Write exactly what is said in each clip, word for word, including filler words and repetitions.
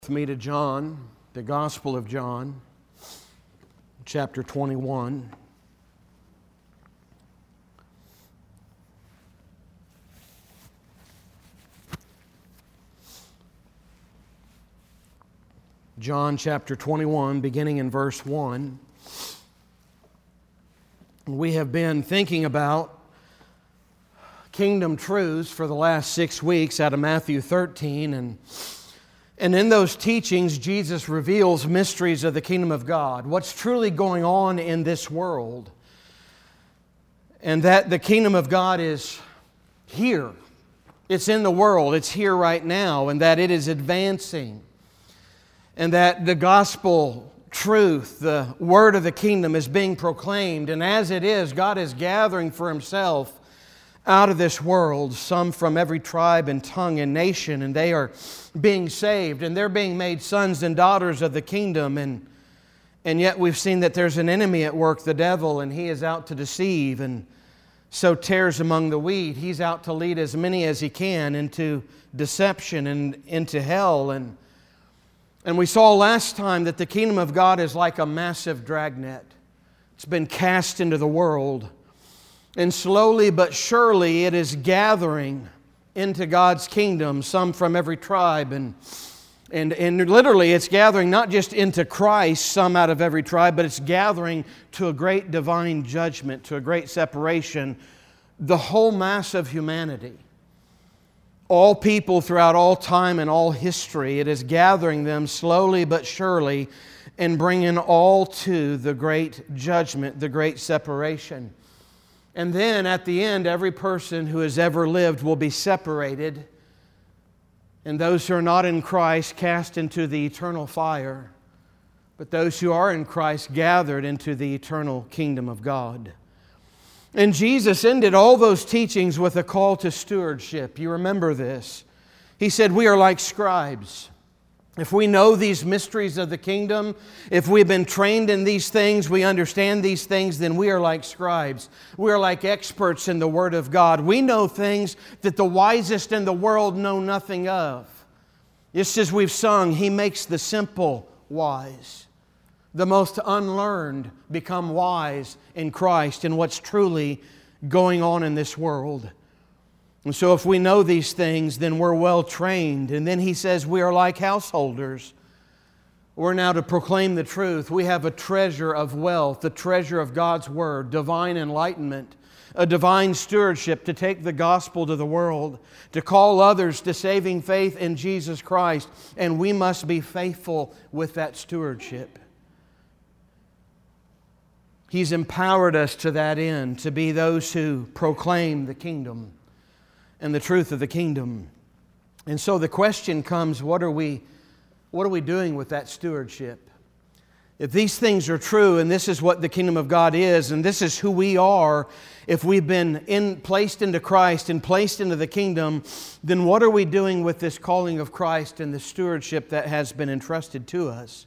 With me to John, the Gospel of John, chapter twenty-one. John chapter twenty-one, beginning in verse one. We have been thinking about kingdom truths for the last six weeks out of Matthew thirteen, and And in those teachings, Jesus reveals mysteries of the kingdom of God, what's truly going on in this world, and that the kingdom of God is here. It's in the world. It's here right now, and that it is advancing, and that the gospel truth, the word of the kingdom, is being proclaimed. And as it is, God is gathering for Himself out of this world, some from every tribe and tongue and nation, and they are being saved, and they're being made sons and daughters of the kingdom. And, and yet we've seen that there's an enemy at work, the devil, and he is out to deceive and sow tares among the wheat. He's out to lead as many as he can into deception and into hell. And, and we saw last time that the kingdom of God is like a massive dragnet. It's been cast into the world. And slowly but surely it is gathering into God's kingdom, some from every tribe. And, and, and literally it's gathering not just into Christ, some out of every tribe, but it's gathering to a great divine judgment, to a great separation, the whole mass of humanity. All people throughout all time and all history, it is gathering them slowly but surely and bringing all to the great judgment, the great separation. And then at the end, every person who has ever lived will be separated, and those who are not in Christ cast into the eternal fire, but those who are in Christ gathered into the eternal kingdom of God. And Jesus ended all those teachings with a call to stewardship. You remember this. He said, we are like scribes. If we know these mysteries of the kingdom, if we've been trained in these things, we understand these things, then we are like scribes. We are like experts in the Word of God. We know things that the wisest in the world know nothing of. Just as we've sung, He makes the simple wise. The most unlearned become wise in Christ and what's truly going on in this world. And so if we know these things, then we're well trained. And then He says we are like householders. We're now to proclaim the truth. We have a treasure of wealth, the treasure of God's Word, divine enlightenment, a divine stewardship to take the gospel to the world, to call others to saving faith in Jesus Christ. And we must be faithful with that stewardship. He's empowered us to that end, to be those who proclaim the kingdom and the truth of the kingdom. And so the question comes, what are we, what are we doing with that stewardship? If these things are true, and this is what the kingdom of God is, and this is who we are, if we've been in, placed into Christ and placed into the kingdom, then what are we doing with this calling of Christ and the stewardship that has been entrusted to us?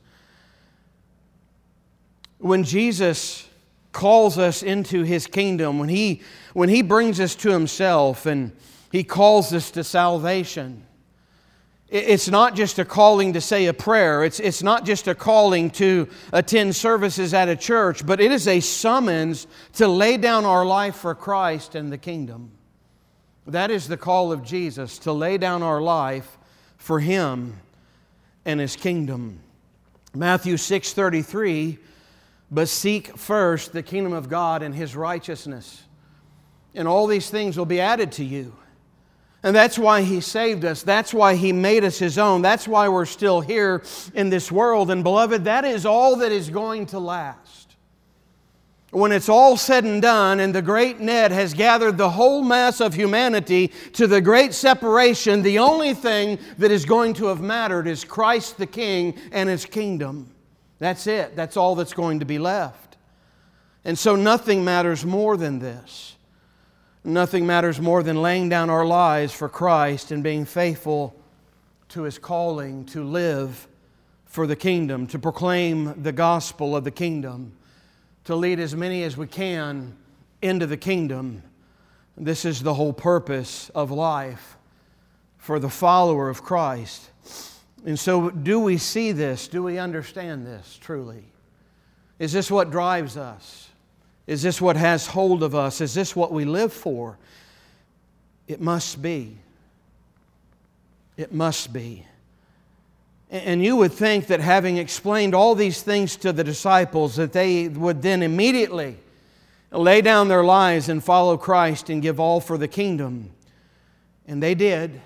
When Jesus calls us into His kingdom, when He, when He brings us to Himself and He calls us to salvation, it's not just a calling to say a prayer. It's, it's not just a calling to attend services at a church, but it is a summons to lay down our life for Christ and the kingdom. That is the call of Jesus, to lay down our life for Him and His kingdom. Matthew six thirty-three, but seek first the kingdom of God and His righteousness, and all these things will be added to you. And that's why He saved us. That's why He made us His own. That's why we're still here in this world. And beloved, that is all that is going to last. When it's all said and done and the great net has gathered the whole mass of humanity to the great separation, the only thing that is going to have mattered is Christ the King and His kingdom. That's it. That's all that's going to be left. And so nothing matters more than this. Nothing matters more than laying down our lives for Christ and being faithful to His calling to live for the kingdom, to proclaim the gospel of the kingdom, to lead as many as we can into the kingdom. This is the whole purpose of life for the follower of Christ. And so, do we see this? Do we understand this truly? Is this what drives us? Is this what has hold of us? Is this what we live for? It must be. It must be. And you would think that having explained all these things to the disciples, that they would then immediately lay down their lives and follow Christ and give all for the kingdom. And they did,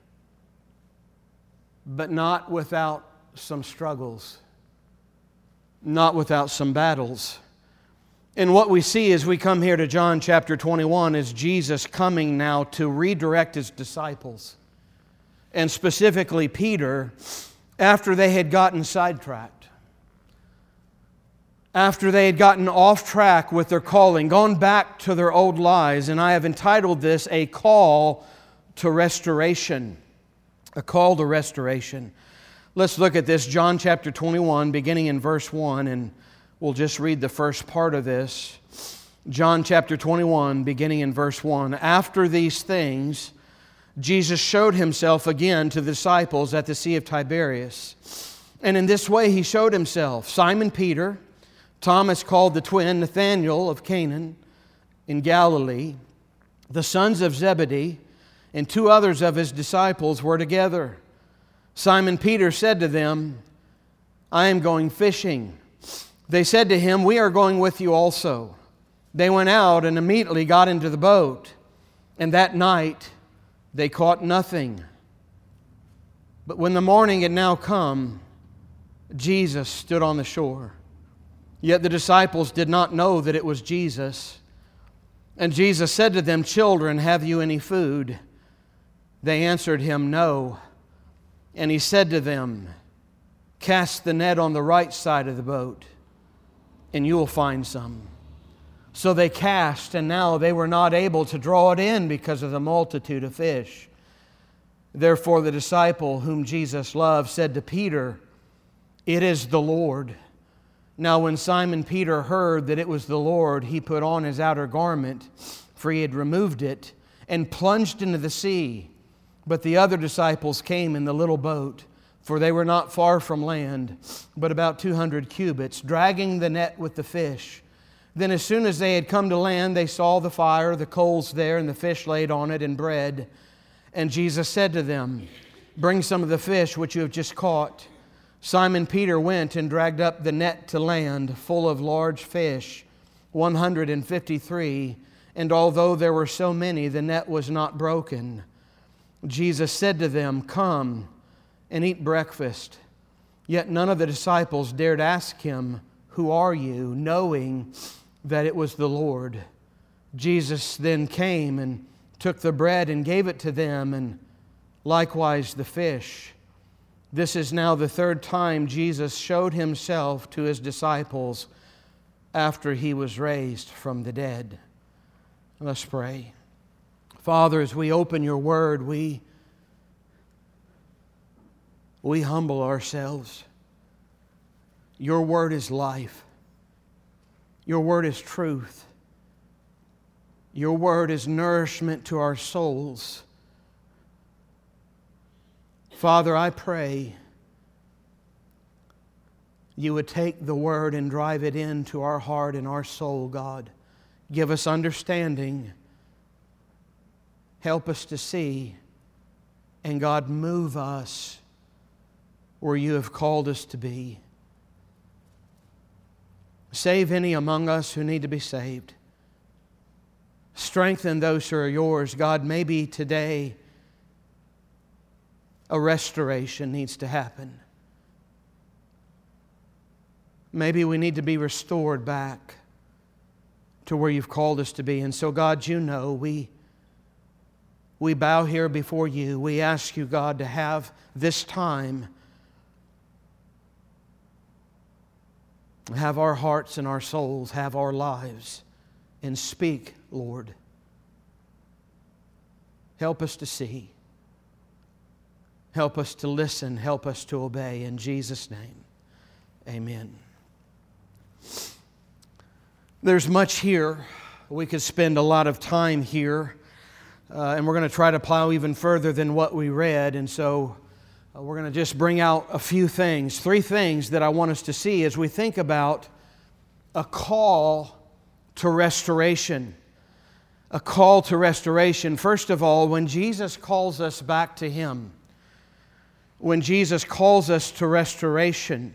but not without some struggles, not without some battles. And what we see as we come here to John chapter twenty-one is Jesus coming now to redirect His disciples, and specifically Peter, after they had gotten sidetracked, after they had gotten off track with their calling, gone back to their old lives. And I have entitled this, A Call to Restoration. A call to restoration. Let's look at this, John chapter twenty-one, beginning in verse one, and we'll just read the first part of this. John chapter twenty-one, beginning in verse one. After these things, Jesus showed Himself again to the disciples at the Sea of Tiberias. And in this way He showed Himself: Simon Peter, Thomas called the twin, Nathanael of Canaan in Galilee, the sons of Zebedee, and two others of His disciples were together. Simon Peter said to them, I am going fishing. They said to Him, we are going with you also. They went out and immediately got into the boat, and that night they caught nothing. But when the morning had now come, Jesus stood on the shore. Yet the disciples did not know that it was Jesus. And Jesus said to them, Children, have you any food? They answered Him, No. And He said to them, Cast the net on the right side of the boat, and you will find some. So they cast, and now they were not able to draw it in because of the multitude of fish. Therefore the disciple whom Jesus loved said to Peter, It is the Lord. Now when Simon Peter heard that it was the Lord, he put on his outer garment, for he had removed it, and plunged into the sea. But the other disciples came in the little boat, for they were not far from land, but about two hundred cubits, dragging the net with the fish. Then as soon as they had come to land, they saw the fire, the coals there, and the fish laid on it, and bread. And Jesus said to them, Bring some of the fish which you have just caught. Simon Peter went and dragged up the net to land, full of large fish, one hundred and fifty-three. And although there were so many, the net was not broken. Jesus said to them, Come and eat breakfast. Yet none of the disciples dared ask Him, Who are you? Knowing that it was the Lord. Jesus then came and took the bread and gave it to them, and likewise the fish. This is now the third time Jesus showed Himself to His disciples after He was raised from the dead. Let's pray. Father, as we open Your Word, we, we humble ourselves. Your Word is life. Your Word is truth. Your Word is nourishment to our souls. Father, I pray You would take the Word and drive it into our heart and our soul, God. Give us understanding. Help us to see. And God, move us where You have called us to be. Save any among us who need to be saved. Strengthen those who are Yours. God, maybe today a restoration needs to happen. Maybe we need to be restored back to where You've called us to be. And so, God, You know, we, we bow here before You. We ask You, God, to have this time, have our hearts and our souls, have our lives, and speak, Lord. Help us to see. Help us to listen. Help us to obey. In Jesus' name, amen. There's much here. We could spend a lot of time here. Uh, and we're going to try to plow even further than what we read. And so Uh, we're going to just bring out a few things, three things that I want us to see as we think about a call to restoration. A call to restoration. First of all, when Jesus calls us back to Him, when Jesus calls us to restoration,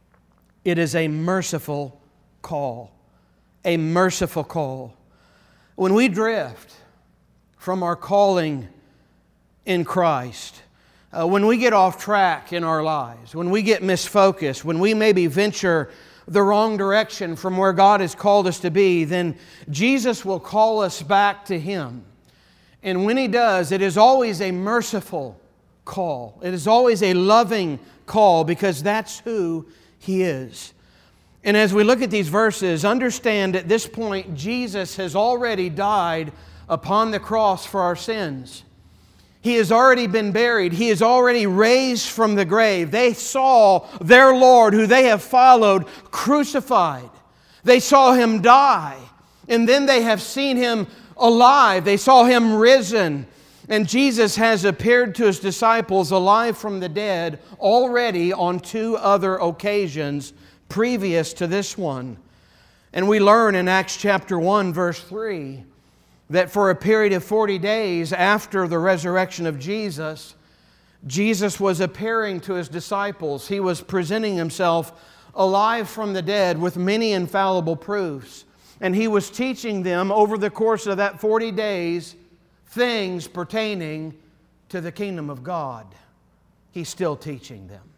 it is a merciful call. A merciful call. When we drift from our calling in Christ, uh, when we get off track in our lives, when we get misfocused, when we maybe venture the wrong direction from where God has called us to be, then Jesus will call us back to Him. And when He does, it is always a merciful call. It is always a loving call because that's who He is. And as we look at these verses, understand at this point Jesus has already died upon the cross for our sins. He has already been buried. He is already raised from the grave. They saw their Lord, who they have followed, crucified. They saw Him die. And then they have seen Him alive. They saw Him risen. And Jesus has appeared to His disciples alive from the dead already on two other occasions previous to this one. And we learn in Acts chapter one, verse three, that for a period of forty days after the resurrection of Jesus, Jesus was appearing to His disciples. He was presenting Himself alive from the dead with many infallible proofs. And He was teaching them over the course of that forty days things pertaining to the kingdom of God. He's still teaching them.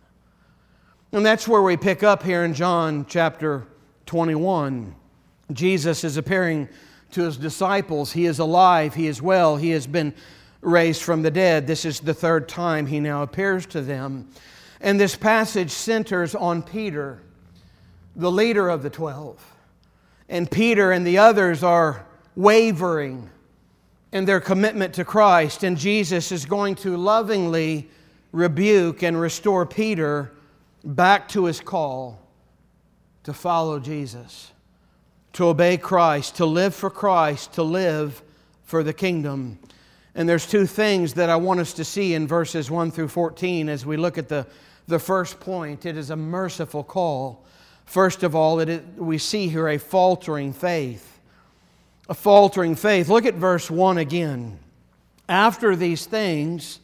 And that's where we pick up here in John chapter twenty-one. Jesus is appearing to His disciples. He is alive. He is well. He has been raised from the dead. This is the third time He now appears to them. And this passage centers on Peter, the leader of the twelve. And Peter and the others are wavering in their commitment to Christ. And Jesus is going to lovingly rebuke and restore Peter back to his call to follow Jesus, to obey Christ, to live for Christ, to live for the kingdom. And there's two things that I want us to see in verses one through fourteen as we look at the, the first point. It is a merciful call. First of all, it is, we see here a faltering faith. A faltering faith. Look at verse one again. After these things,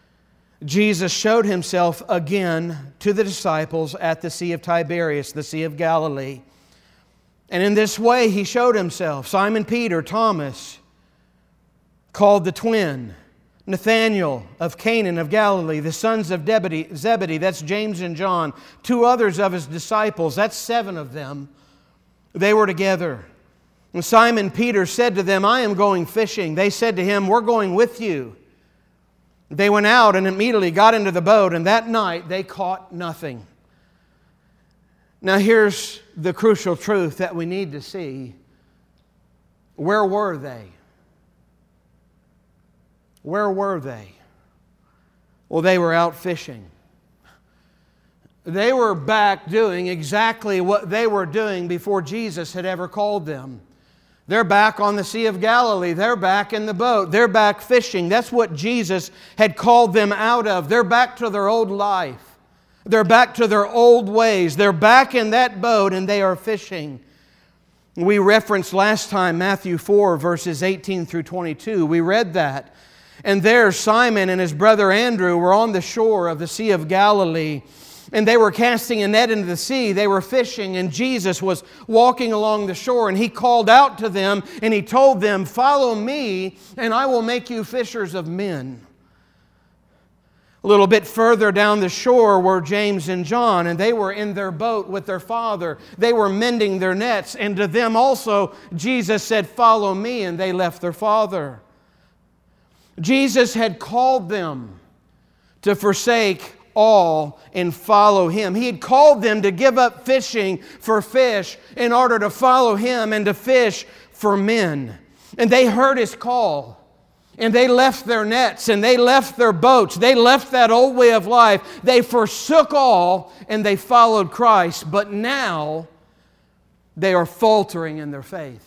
Jesus showed Himself again to the disciples at the Sea of Tiberias, the Sea of Galilee. And in this way He showed Himself. Simon Peter, Thomas, called the twin, Nathanael of Canaan of Galilee, the sons of Zebedee, that's James and John, two others of His disciples, that's seven of them. They were together. And Simon Peter said to them, I am going fishing. They said to Him, we're going with you. They went out and immediately got into the boat, and that night they caught nothing. Now here's the crucial truth that we need to see. Where were they? Where were they? Well, they were out fishing. They were back doing exactly what they were doing before Jesus had ever called them. They're back on the Sea of Galilee. They're back in the boat. They're back fishing. That's what Jesus had called them out of. They're back to their old life. They're back to their old ways. They're back in that boat and they are fishing. We referenced last time Matthew four, verses eighteen through twenty-two. We read that. And there Simon and his brother Andrew were on the shore of the Sea of Galilee. And they were casting a net into the sea. They were fishing, and Jesus was walking along the shore, and He called out to them, and He told them, follow me, and I will make you fishers of men. A little bit further down the shore were James and John, and they were in their boat with their father. They were mending their nets, and to them also Jesus said, follow me, and they left their father. Jesus had called them to forsake all and follow Him. He had called them to give up fishing for fish in order to follow Him and to fish for men. And they heard His call. And they left their nets and they left their boats. They left that old way of life. They forsook all and they followed Christ. But now they are faltering in their faith.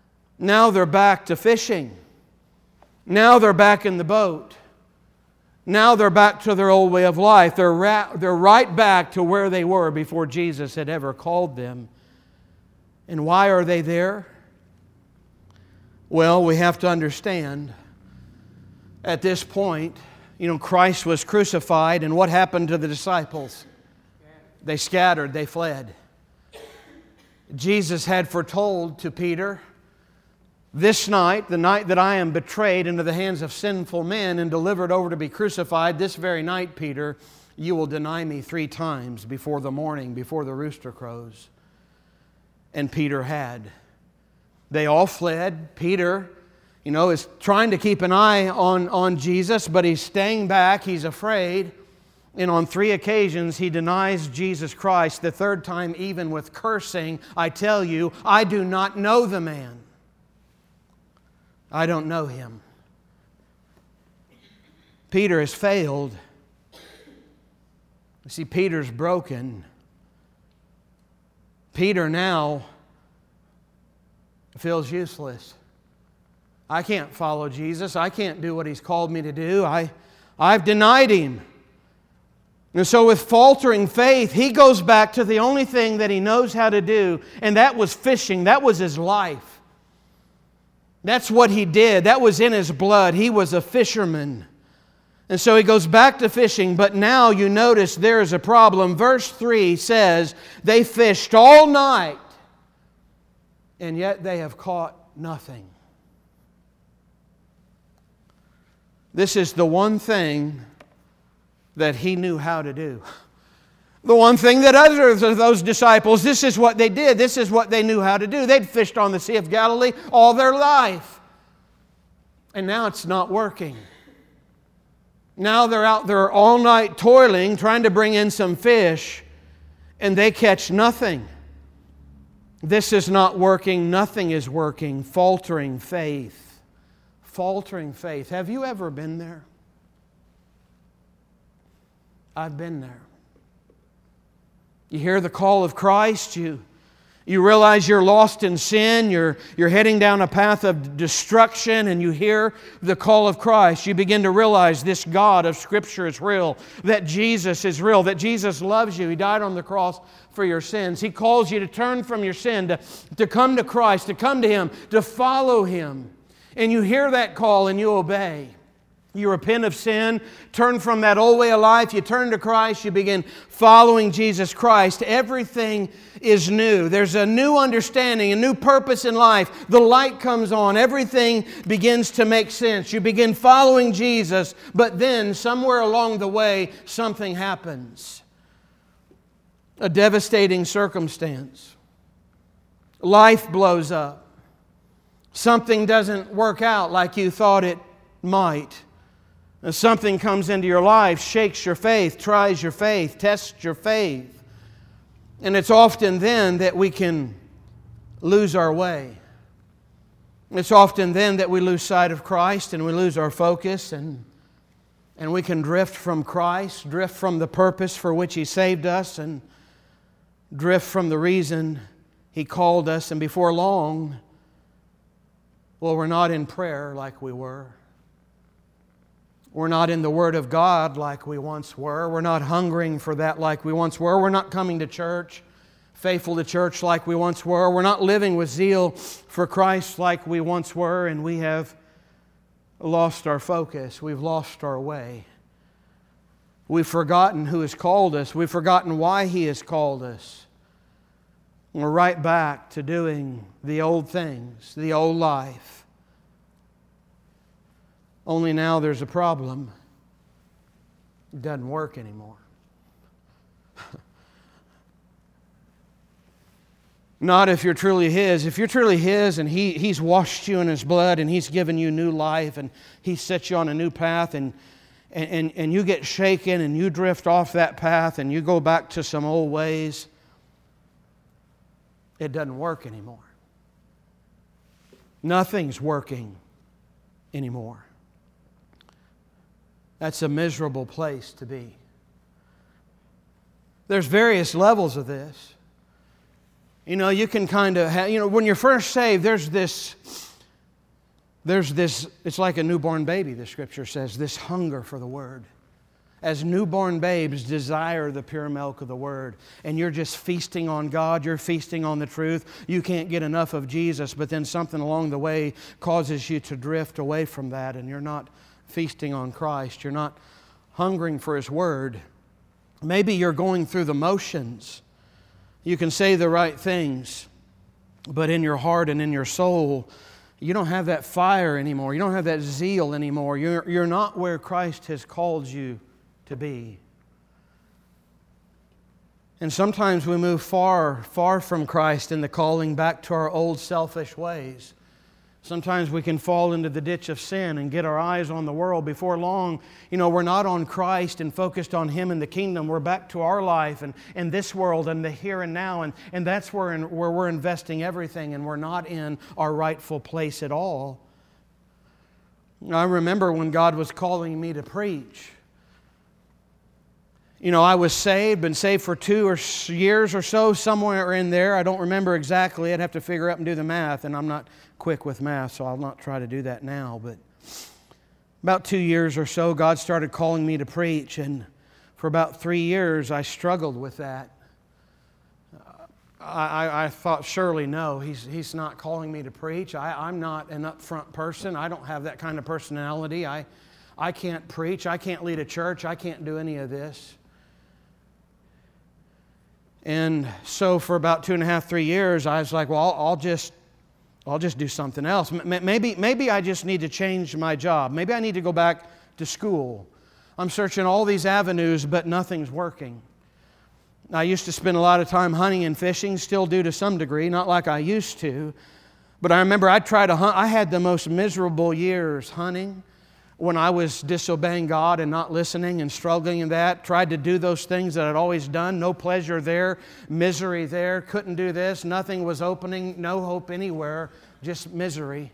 Now they're back to fishing. Now they're back in the boat. Now they're back to their old way of life. They're, ra- they're right back to where they were before Jesus had ever called them. And why are they there? Well, we have to understand, at this point, you know, Christ was crucified, and what happened to the disciples? They scattered, they fled. Jesus had foretold to Peter, this night, the night that I am betrayed into the hands of sinful men and delivered over to be crucified, this very night, Peter, you will deny me three times before the morning, before the rooster crows. And Peter had. They all fled. Peter, you know, is trying to keep an eye on, on Jesus, but he's staying back. He's afraid. And on three occasions, he denies Jesus Christ. The third time, even with cursing, I tell you, I do not know the man. I don't know him. Peter has failed. You see, Peter's broken. Peter now feels useless. I can't follow Jesus. I can't do what He's called me to do. I, I've denied Him. And so with faltering faith, he goes back to the only thing that he knows how to do, and that was fishing. That was his life. That's what he did. That was in his blood. He was a fisherman. And so he goes back to fishing, but now you notice there is a problem. Verse three says, they fished all night, and yet they have caught nothing. This is the one thing that he knew how to do. The one thing that others of those disciples, this is what they did. This is what they knew how to do. They'd fished on the Sea of Galilee all their life. And now it's not working. Now they're out there all night toiling, trying to bring in some fish, and they catch nothing. This is not working. Nothing is working. Faltering faith. Faltering faith. Have you ever been there? I've been there. You hear the call of Christ, you, you realize you're lost in sin, you're, you're heading down a path of destruction, and you hear the call of Christ. You begin to realize this God of Scripture is real, that Jesus is real, that Jesus loves you. He died on the cross for your sins. He calls you to turn from your sin, to, to come to Christ, to come to Him, to follow Him. And you hear that call and you obey. You repent of sin, turn from that old way of life, you turn to Christ, you begin following Jesus Christ. Everything is new. There's a new understanding, a new purpose in life. The light comes on. Everything begins to make sense. You begin following Jesus, but then somewhere along the way, something happens. A devastating circumstance. Life blows up. Something doesn't work out like you thought it might. As something comes into your life, shakes your faith, tries your faith, tests your faith. And it's often then that we can lose our way. It's often then that we lose sight of Christ and we lose our focus, and, and we can drift from Christ, drift from the purpose for which He saved us, and drift from the reason He called us. And before long, well, we're not in prayer like we were. We're not in the Word of God like we once were. We're not hungering for that like we once were. We're not coming to church, faithful to church like we once were. We're not living with zeal for Christ like we once were, and we have lost our focus. We've lost our way. We've forgotten who has called us. We've forgotten why He has called us. We're right back to doing the old things, the old life. Only now there's a problem. It doesn't work anymore. Not if you're truly His. If you're truly His and he, He's washed you in His blood and He's given you new life and He set you on a new path, and, and, and you get shaken and you drift off that path and you go back to some old ways, it doesn't work anymore. Nothing's working anymore. That's a miserable place to be. There's various levels of this. You know, you can kind of have, you know, when you're first saved, there's this, there's this, it's like a newborn baby, the Scripture says, this hunger for the Word. as newborn babes, desire the pure milk of the Word. And you're just feasting on God, you're feasting on the truth. You can't get enough of Jesus, but then something along the way causes you to drift away from that, and you're not feasting on Christ. You're not hungering for His Word. Maybe you're going through the motions. You can say the right things, but in your heart and in your soul, you don't have that fire anymore. You don't have that zeal anymore. You're, you're not where Christ has called you to be. And sometimes we move far, far from Christ in the calling back to our old selfish ways. Sometimes we can fall into the ditch of sin and get our eyes on the world. Before long, you know, we're not on Christ and focused on Him and the kingdom. We're back to our life and, and this world and the here and now. And, and that's where, in, where we're investing everything, and we're not in our rightful place at all. I remember when God was calling me to preach. You know, I was saved, been saved for two or years or so, somewhere in there. I don't remember exactly. I'd have to figure up and do the math, and I'm not quick with math, so I'll not try to do that now. But about two years or so, God started calling me to preach, and for about three years, I struggled with that. I, I, I thought, surely no, he's, he's not calling me to preach. I, I'm not an upfront person. I don't have that kind of personality. I, I can't preach. I can't lead a church. I can't do any of this. And so for about two and a half, three years, I was like, well, I'll, I'll just I'll just do something else. Maybe, maybe I just need to change my job. Maybe I need to go back to school. I'm searching all these avenues, but nothing's working. I used to spend a lot of time hunting and fishing, still do to some degree, not like I used to. But I remember I tried to hunt. I had the most miserable years hunting when I was disobeying God and not listening and struggling in that. Tried to do those things that I'd always done. No pleasure there, misery there. Couldn't do this. Nothing was opening. No hope anywhere. Just misery.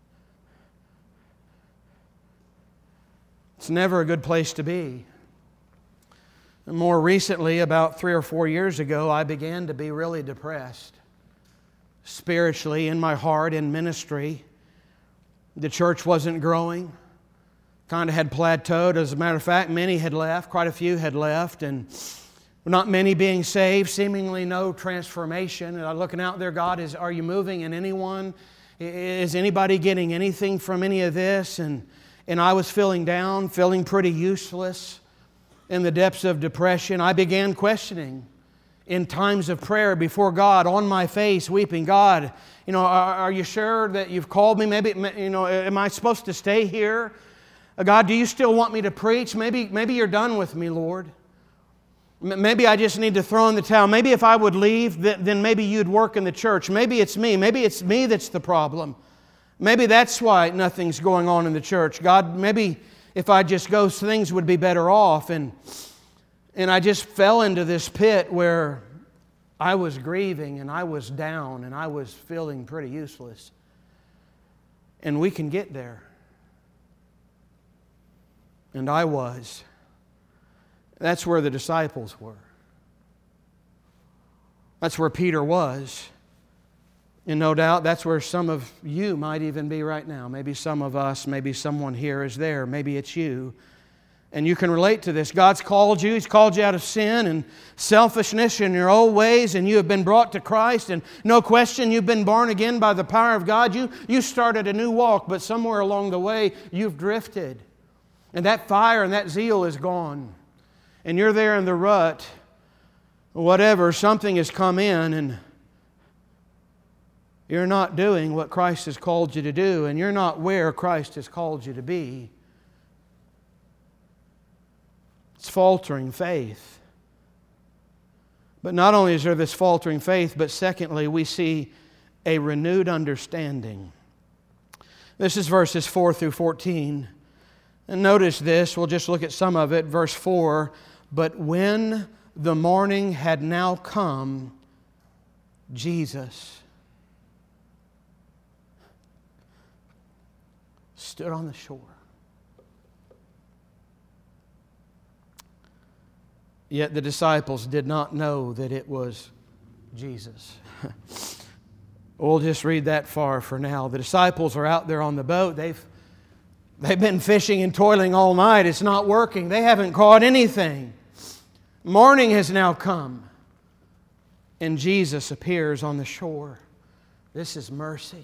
It's never a good place to be. And more recently, about three or four years ago, I began to be really depressed. Spiritually, in my heart, in ministry. The church wasn't growing. Kind of had plateaued. As a matter of fact, many had left. Quite a few had left. And not many being saved. Seemingly no transformation. And I'm looking out there, God, is, are you moving in anyone? Is anybody getting anything from any of this? And, and I was feeling down, feeling pretty useless. In the depths of depression, I began questioning in times of prayer before God, on my face, weeping, God, you know, are, are you sure that you've called me? Maybe, you know, am I supposed to stay here? God, do you still want me to preach? Maybe, maybe you're done with me, Lord. Maybe I just need to throw in the towel. Maybe if I would leave, then maybe you'd work in the church. Maybe it's me. Maybe it's me that's the problem. Maybe that's why nothing's going on in the church. God, maybe if I just go, things would be better off. And, and I just fell into this pit where I was grieving and I was down and I was feeling pretty useless. And we can get there. And I was. That's where the disciples were. That's where Peter was. And no doubt that's where some of you might even be right now. Maybe some of us, maybe someone here is there. Maybe it's you. And you can relate to this. God's called you. He's called you out of sin and selfishness in your old ways, and you have been brought to Christ. And no question, you've been born again by the power of God. You, you started a new walk, but somewhere along the way, you've drifted. And that fire and that zeal is gone. And you're there in the rut. Whatever, something has come in and you're not doing what Christ has called you to do, and you're not where Christ has called you to be. It's faltering faith. But not only is there this faltering faith, but secondly, we see a renewed understanding. This is verses four through fourteen. And notice this, we'll just look at some of it. Verse four, but when the morning had now come, Jesus stood on the shore. Yet the disciples did not know that it was Jesus. We'll just read that far for now. The disciples are out there on the boat. They've They've been fishing and toiling all night. It's not working. They haven't caught anything. Morning has now come. And Jesus appears on the shore. This is mercy.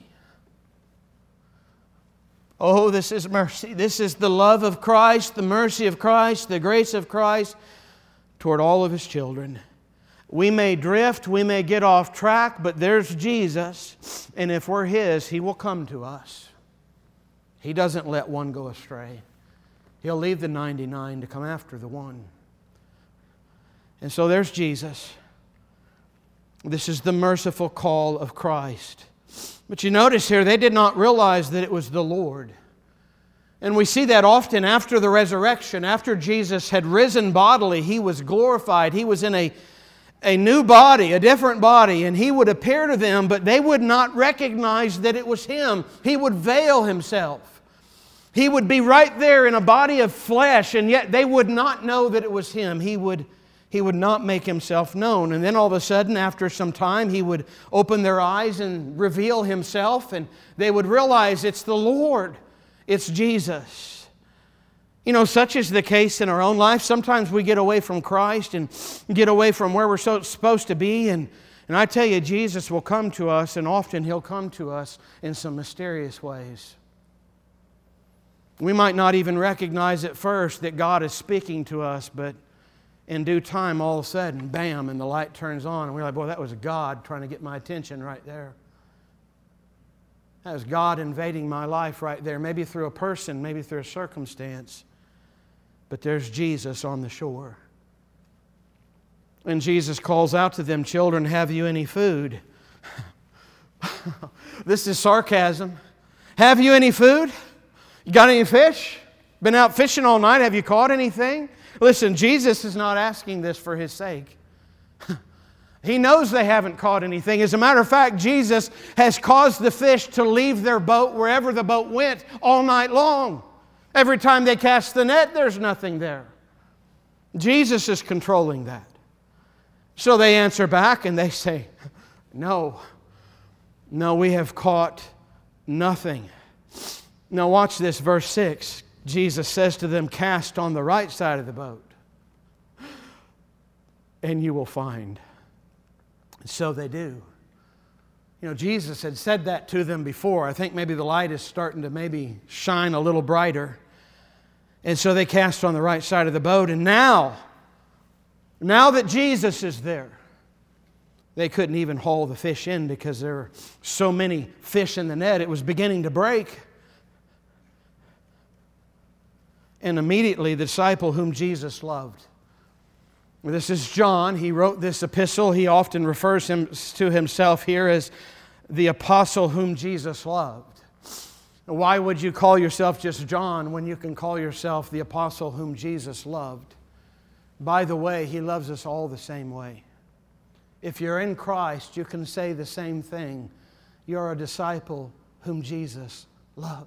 Oh, this is mercy. This is the love of Christ, the mercy of Christ, the grace of Christ toward all of His children. We may drift, we may get off track, but there's Jesus, and if we're His, He will come to us. He doesn't let one go astray. He'll leave the ninety-nine to come after the one. And so there's Jesus. This is the merciful call of Christ. But you notice here, they did not realize that it was the Lord. And we see that often after the resurrection, after Jesus had risen bodily, He was glorified. He was in a, a new body, a different body, and He would appear to them, but they would not recognize that it was Him. He would veil Himself. He would be right there in a body of flesh, and yet they would not know that it was Him. He would He would not make Himself known. And then all of a sudden, after some time, He would open their eyes and reveal Himself, and they would realize it's the Lord. It's Jesus. You know, such is the case in our own life. Sometimes we get away from Christ and get away from where we're so supposed to be. And, and I tell you, Jesus will come to us, and often He'll come to us in some mysterious ways. We might not even recognize at first that God is speaking to us, but in due time, all of a sudden, bam, and the light turns on. And we're like, boy, that was God trying to get my attention right there. That was God invading my life right there. Maybe through a person, maybe through a circumstance. But there's Jesus on the shore. And Jesus calls out to them, children, have you any food? This is sarcasm. Have you any food? You got any fish? Been out fishing all night? Have you caught anything? Listen, Jesus is not asking this for His sake. He knows they haven't caught anything. As a matter of fact, Jesus has caused the fish to leave their boat wherever the boat went all night long. Every time they cast the net, there's nothing there. Jesus is controlling that. So they answer back and they say, no, no, we have caught nothing. Now watch this, verse six. Jesus says to them, cast on the right side of the boat, and you will find. And so they do. You know, Jesus had said that to them before. I think maybe the light is starting to maybe shine a little brighter. And so they cast on the right side of the boat. And now, now that Jesus is there, they couldn't even haul the fish in because there were so many fish in the net. It was beginning to break. And immediately the disciple whom Jesus loved. This is John. He wrote this epistle. He often refers him to himself here as the apostle whom Jesus loved. Why would you call yourself just John when you can call yourself the apostle whom Jesus loved? By the way, He loves us all the same way. If you're in Christ, you can say the same thing. You're a disciple whom Jesus loved.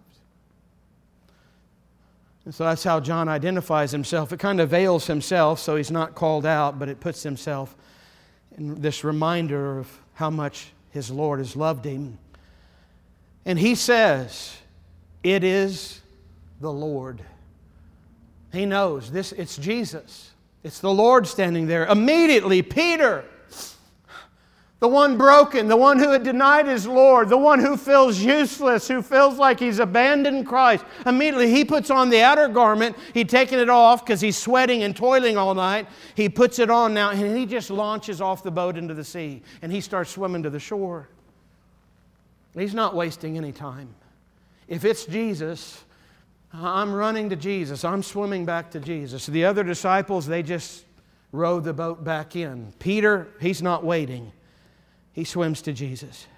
And so that's how John identifies himself. It kind of veils himself so he's not called out, but it puts himself in this reminder of how much his Lord has loved him. And he says, it is the Lord. He knows this. It's Jesus. It's the Lord standing there. Immediately, Peter, the one broken, the one who had denied his Lord, the one who feels useless, who feels like he's abandoned Christ. Immediately he puts on the outer garment. He'd taken it off because he's sweating and toiling all night. He puts it on now and he just launches off the boat into the sea. And he starts swimming to the shore. He's not wasting any time. If it's Jesus, I'm running to Jesus. I'm swimming back to Jesus. The other disciples, they just row the boat back in. Peter, he's not waiting. He swims to Jesus.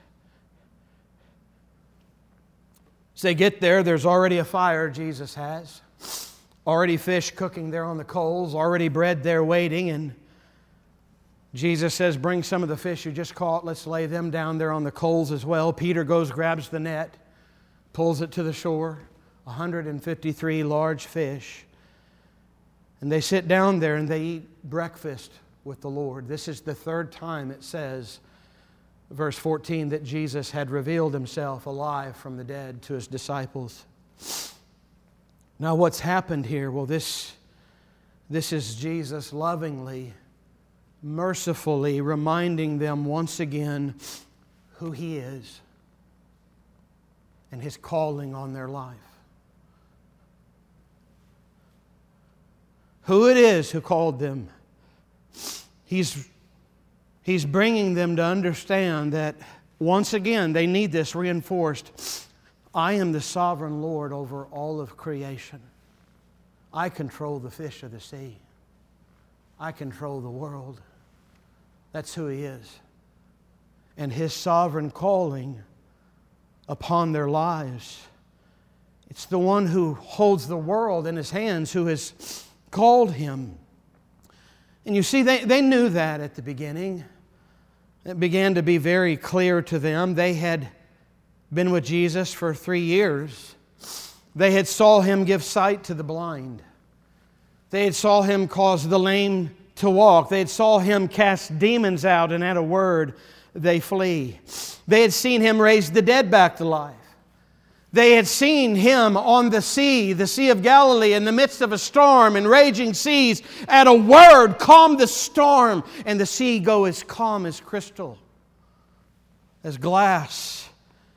As they get there, there's already a fire Jesus has. Already fish cooking there on the coals. Already bread there waiting. And Jesus says, bring some of the fish you just caught. Let's lay them down there on the coals as well. Peter goes, grabs the net, pulls it to the shore. one hundred fifty-three large fish. And they sit down there and they eat breakfast with the Lord. This is the third time it says, verse fourteen, that Jesus had revealed Himself alive from the dead to His disciples. Now what's happened here? Well, this, this is Jesus lovingly, mercifully reminding them once again who He is and His calling on their life. Who it is who called them. He's, he's bringing them to understand that once again they need this reinforced. I am the sovereign Lord over all of creation. I control the fish of the sea. I control the world. That's who He is. And His sovereign calling upon their lives. It's the one who holds the world in His hands who has called Him. And you see, they, they knew that at the beginning. It began to be very clear to them. They had been with Jesus for three years. They had saw Him give sight to the blind. They had saw Him cause the lame to walk. They had saw Him cast demons out, and at a word they flee. They had seen Him raise the dead back to life. They had seen Him on the sea, the Sea of Galilee, in the midst of a storm and raging seas. At a word, calm the storm, and the sea go as calm as crystal, as glass.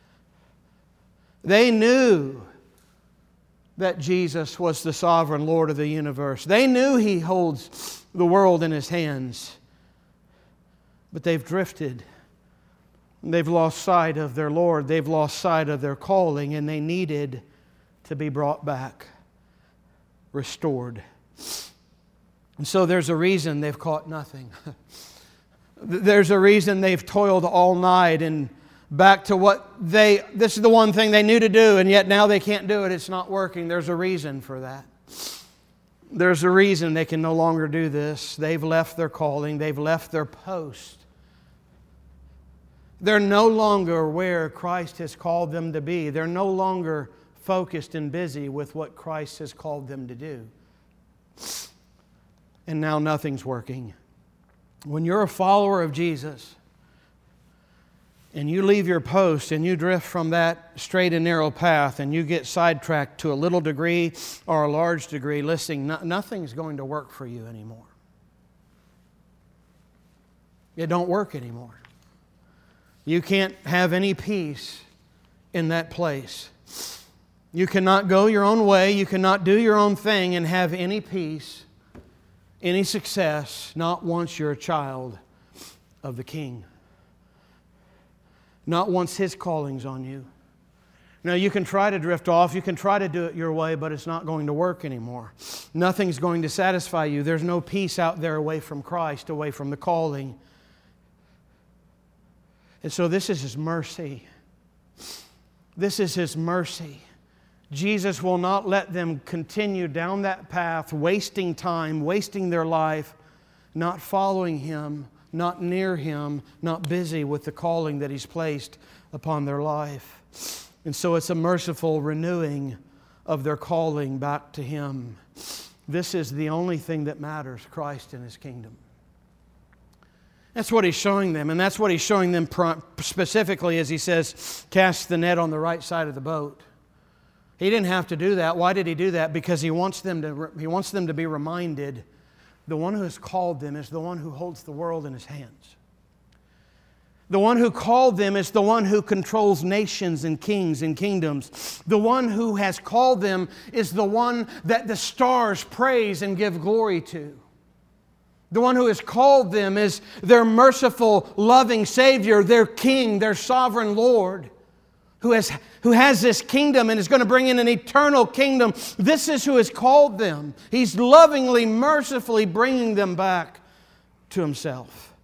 They knew that Jesus was the sovereign Lord of the universe. They knew He holds the world in His hands. But they've drifted. They've lost sight of their Lord. They've lost sight of their calling, and they needed to be brought back, restored. And so there's a reason they've caught nothing. There's a reason they've toiled all night and back to what they, this is the one thing they knew to do, and yet now they can't do it. It's not working. There's a reason for that. There's a reason they can no longer do this. They've left their calling. They've left their post. They're no longer where Christ has called them to be. They're no longer focused and busy with what Christ has called them to do. And now nothing's working. When you're a follower of Jesus and you leave your post and you drift from that straight and narrow path and you get sidetracked to a little degree or a large degree, listen, no, nothing's going to work for you anymore. It don't work anymore. You can't have any peace in that place. You cannot go your own way. You cannot do your own thing and have any peace, any success, not once you're a child of the King. Not once His calling's on you. Now, you can try to drift off. You can try to do it your way, but it's not going to work anymore. Nothing's going to satisfy you. There's no peace out there away from Christ, away from the calling. And so this is His mercy. This is His mercy. Jesus will not let them continue down that path, wasting time, wasting their life, not following Him, not near Him, not busy with the calling that He's placed upon their life. And so it's a merciful renewing of their calling back to Him. This is the only thing that matters, Christ and His kingdom. That's what He's showing them, and that's what He's showing them specifically as He says, cast the net on the right side of the boat. He didn't have to do that. Why did He do that? Because He wants them to, He wants them to be reminded the one who has called them is the one who holds the world in His hands. The one who called them is the one who controls nations and kings and kingdoms. The one who has called them is the one that the stars praise and give glory to. The one who has called them is their merciful, loving Savior, their King, their sovereign Lord, who has, who has this kingdom and is going to bring in an eternal kingdom. This is who has called them. He's lovingly, mercifully bringing them back to Himself.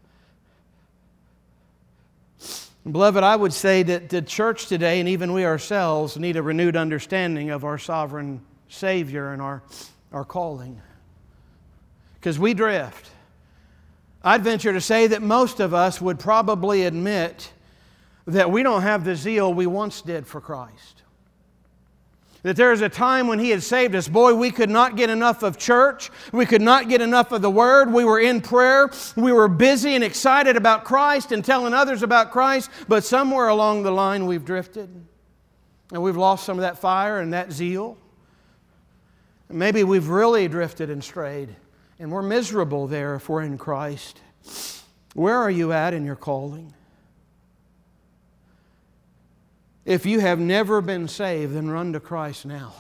Beloved, I would say that the church today, and even we ourselves, need a renewed understanding of our sovereign Savior and our, our calling. Because we drift. I'd venture to say that most of us would probably admit that we don't have the zeal we once did for Christ. That there was a time when He had saved us. Boy, we could not get enough of church. We could not get enough of the Word. We were in prayer. We were busy and excited about Christ and telling others about Christ. But somewhere along the line we've drifted. And we've lost some of that fire and that zeal. Maybe we've really drifted and strayed, and we're miserable there if we're in Christ. Where are you at in your calling? If you have never been saved, then run to Christ now.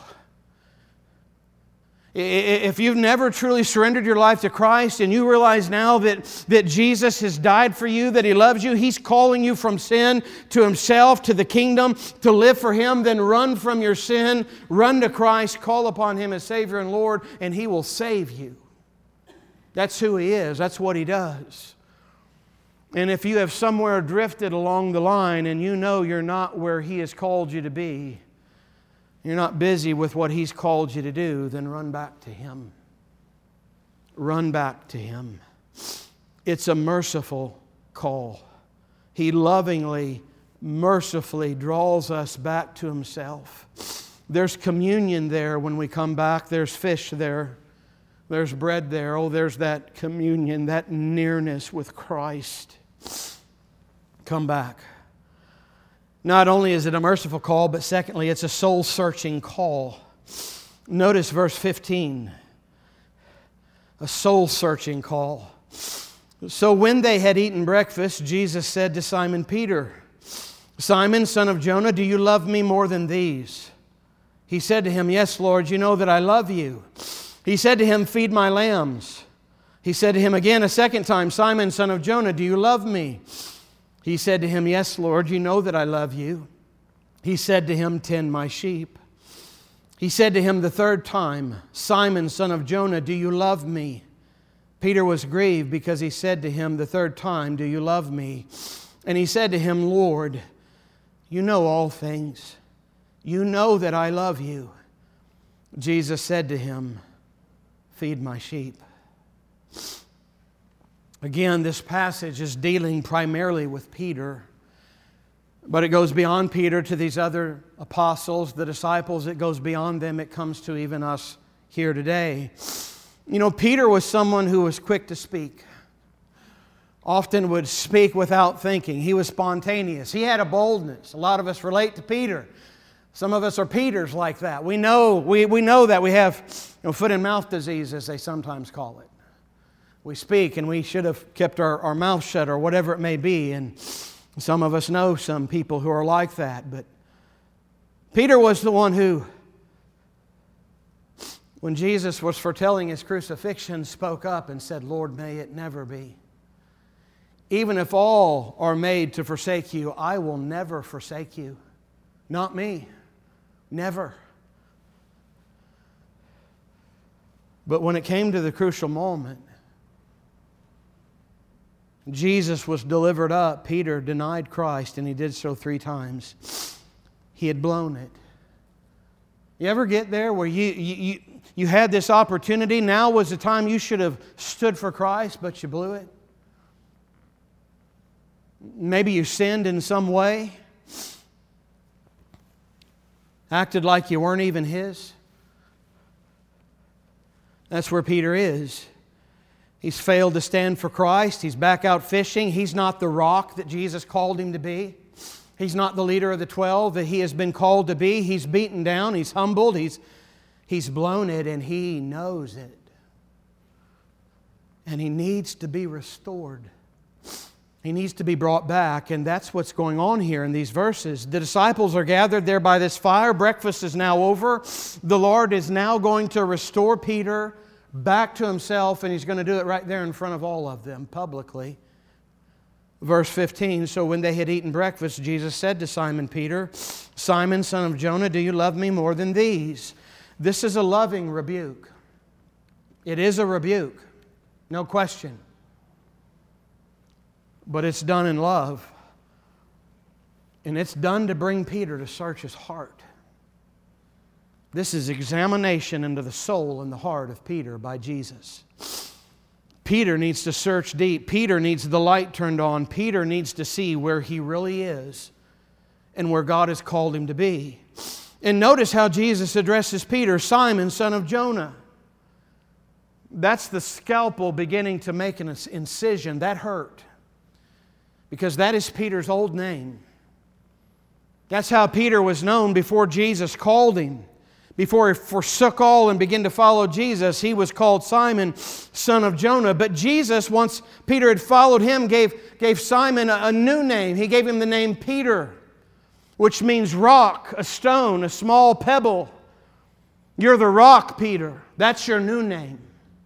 If you've never truly surrendered your life to Christ and you realize now that, that Jesus has died for you, that He loves you, He's calling you from sin to Himself, to the kingdom, to live for Him, then run from your sin, run to Christ, call upon Him as Savior and Lord, and He will save you. That's who He is. That's what He does. And if you have somewhere drifted along the line and you know you're not where He has called you to be, you're not busy with what He's called you to do, then run back to Him. Run back to Him. It's a merciful call. He lovingly, mercifully draws us back to Himself. There's communion there when we come back. There's fish there. There's bread there. Oh, there's that communion, that nearness with Christ. Come back. Not only is it a merciful call, but secondly, it's a soul-searching call. Notice verse fifteen. A soul-searching call. So when they had eaten breakfast, Jesus said to Simon Peter, Simon, son of Jonah, do you love me more than these? He said to Him, Yes, Lord, you know that I love you. He said to him, Feed my lambs. He said to him again a second time, Simon, son of Jonah, do you love me? He said to him, Yes, Lord, you know that I love you. He said to him, Tend my sheep. He said to him the third time, Simon, son of Jonah, do you love me? Peter was grieved because he said to him the third time, Do you love me? And he said to him, Lord, you know all things. You know that I love you. Jesus said to him, Feed my sheep. Again, this passage is dealing primarily with Peter, but it goes beyond Peter to these other apostles, the disciples. It goes beyond them. It comes to even us here today. You know, Peter was someone who was quick to speak, often would speak without thinking. He was spontaneous. He had a boldness. A lot of us relate to Peter. Some of us are Peters like that. We know, we, we know that we have you know, foot and mouth disease, as they sometimes call it. We speak and we should have kept our, our mouth shut or whatever it may be. And some of us know some people who are like that. But Peter was the one who, when Jesus was foretelling His crucifixion, spoke up and said, Lord, may it never be. Even if all are made to forsake you, I will never forsake you. Not me. Never. But when it came to the crucial moment, Jesus was delivered up. Peter denied Christ, and he did so three times. He had blown it. You ever get there where you, you, you, you had this opportunity? Now was the time you should have stood for Christ, but you blew it? Maybe you sinned in some way. Acted like you weren't even His. That's where Peter is. He's failed to stand for Christ. He's back out fishing. He's not the rock that Jesus called him to be. He's not the leader of the twelve that he has been called to be. He's beaten down. He's humbled. He's, he's blown it, and he knows it. And he needs to be restored. He needs to be brought back, and that's what's going on here in these verses. The disciples are gathered there by this fire. Breakfast is now over. The Lord is now going to restore Peter back to Himself, and He's going to do it right there in front of all of them publicly. Verse fifteen, so when they had eaten breakfast, Jesus said to Simon Peter, Simon, son of Jonah, do you love me more than these? This is a loving rebuke. It is a rebuke, no question. But it's done in love. And it's done to bring Peter to search his heart. This is examination into the soul and the heart of Peter by Jesus. Peter needs to search deep. Peter needs the light turned on. Peter needs to see where he really is and where God has called him to be. And notice how Jesus addresses Peter, Simon, son of Jonah. That's the scalpel beginning to make an incision. That hurt. Because that is Peter's old name. That's how Peter was known before Jesus called him. Before he forsook all and began to follow Jesus, he was called Simon, son of Jonah. But Jesus, once Peter had followed him, gave, gave Simon a, a new name. He gave him the name Peter, which means rock, a stone, a small pebble. You're the rock, Peter. That's your new name.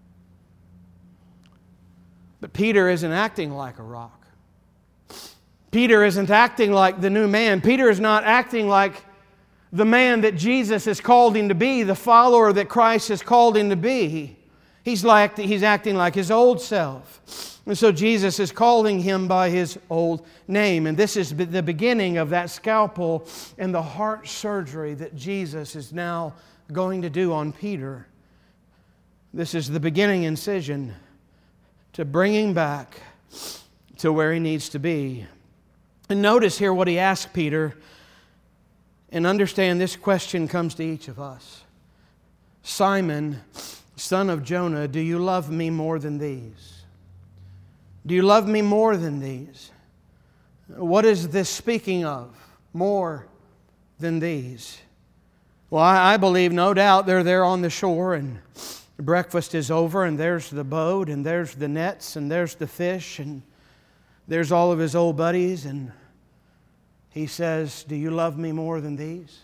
But Peter isn't acting like a rock. Peter isn't acting like the new man. Peter is not acting like the man that Jesus has called him to be, the follower that Christ has called him to be. He's, like, he's acting like his old self. And so Jesus is calling him by his old name. And this is the beginning of that scalpel and the heart surgery that Jesus is now going to do on Peter. This is the beginning incision to bring him back to where he needs to be. And notice here what he asked Peter. And understand this question comes to each of us. Simon, son of Jonah, do you love me more than these? Do you love me more than these? What is this speaking of? More than these. Well, I, I believe, no doubt, they're there on the shore and breakfast is over and there's the boat and there's the nets and there's the fish and there's all of his old buddies, and he says, do you love me more than these?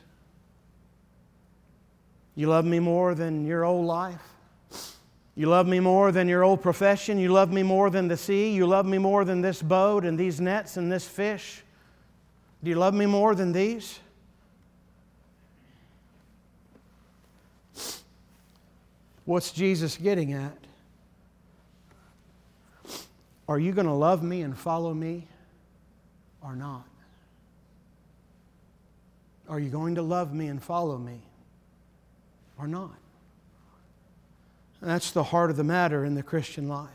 You love me more than your old life? You love me more than your old profession? You love me more than the sea? You love me more than this boat and these nets and this fish? Do you love me more than these? What's Jesus getting at? Are you going to love me and follow me or not? Are you going to love me and follow me or not? And that's the heart of the matter in the Christian life.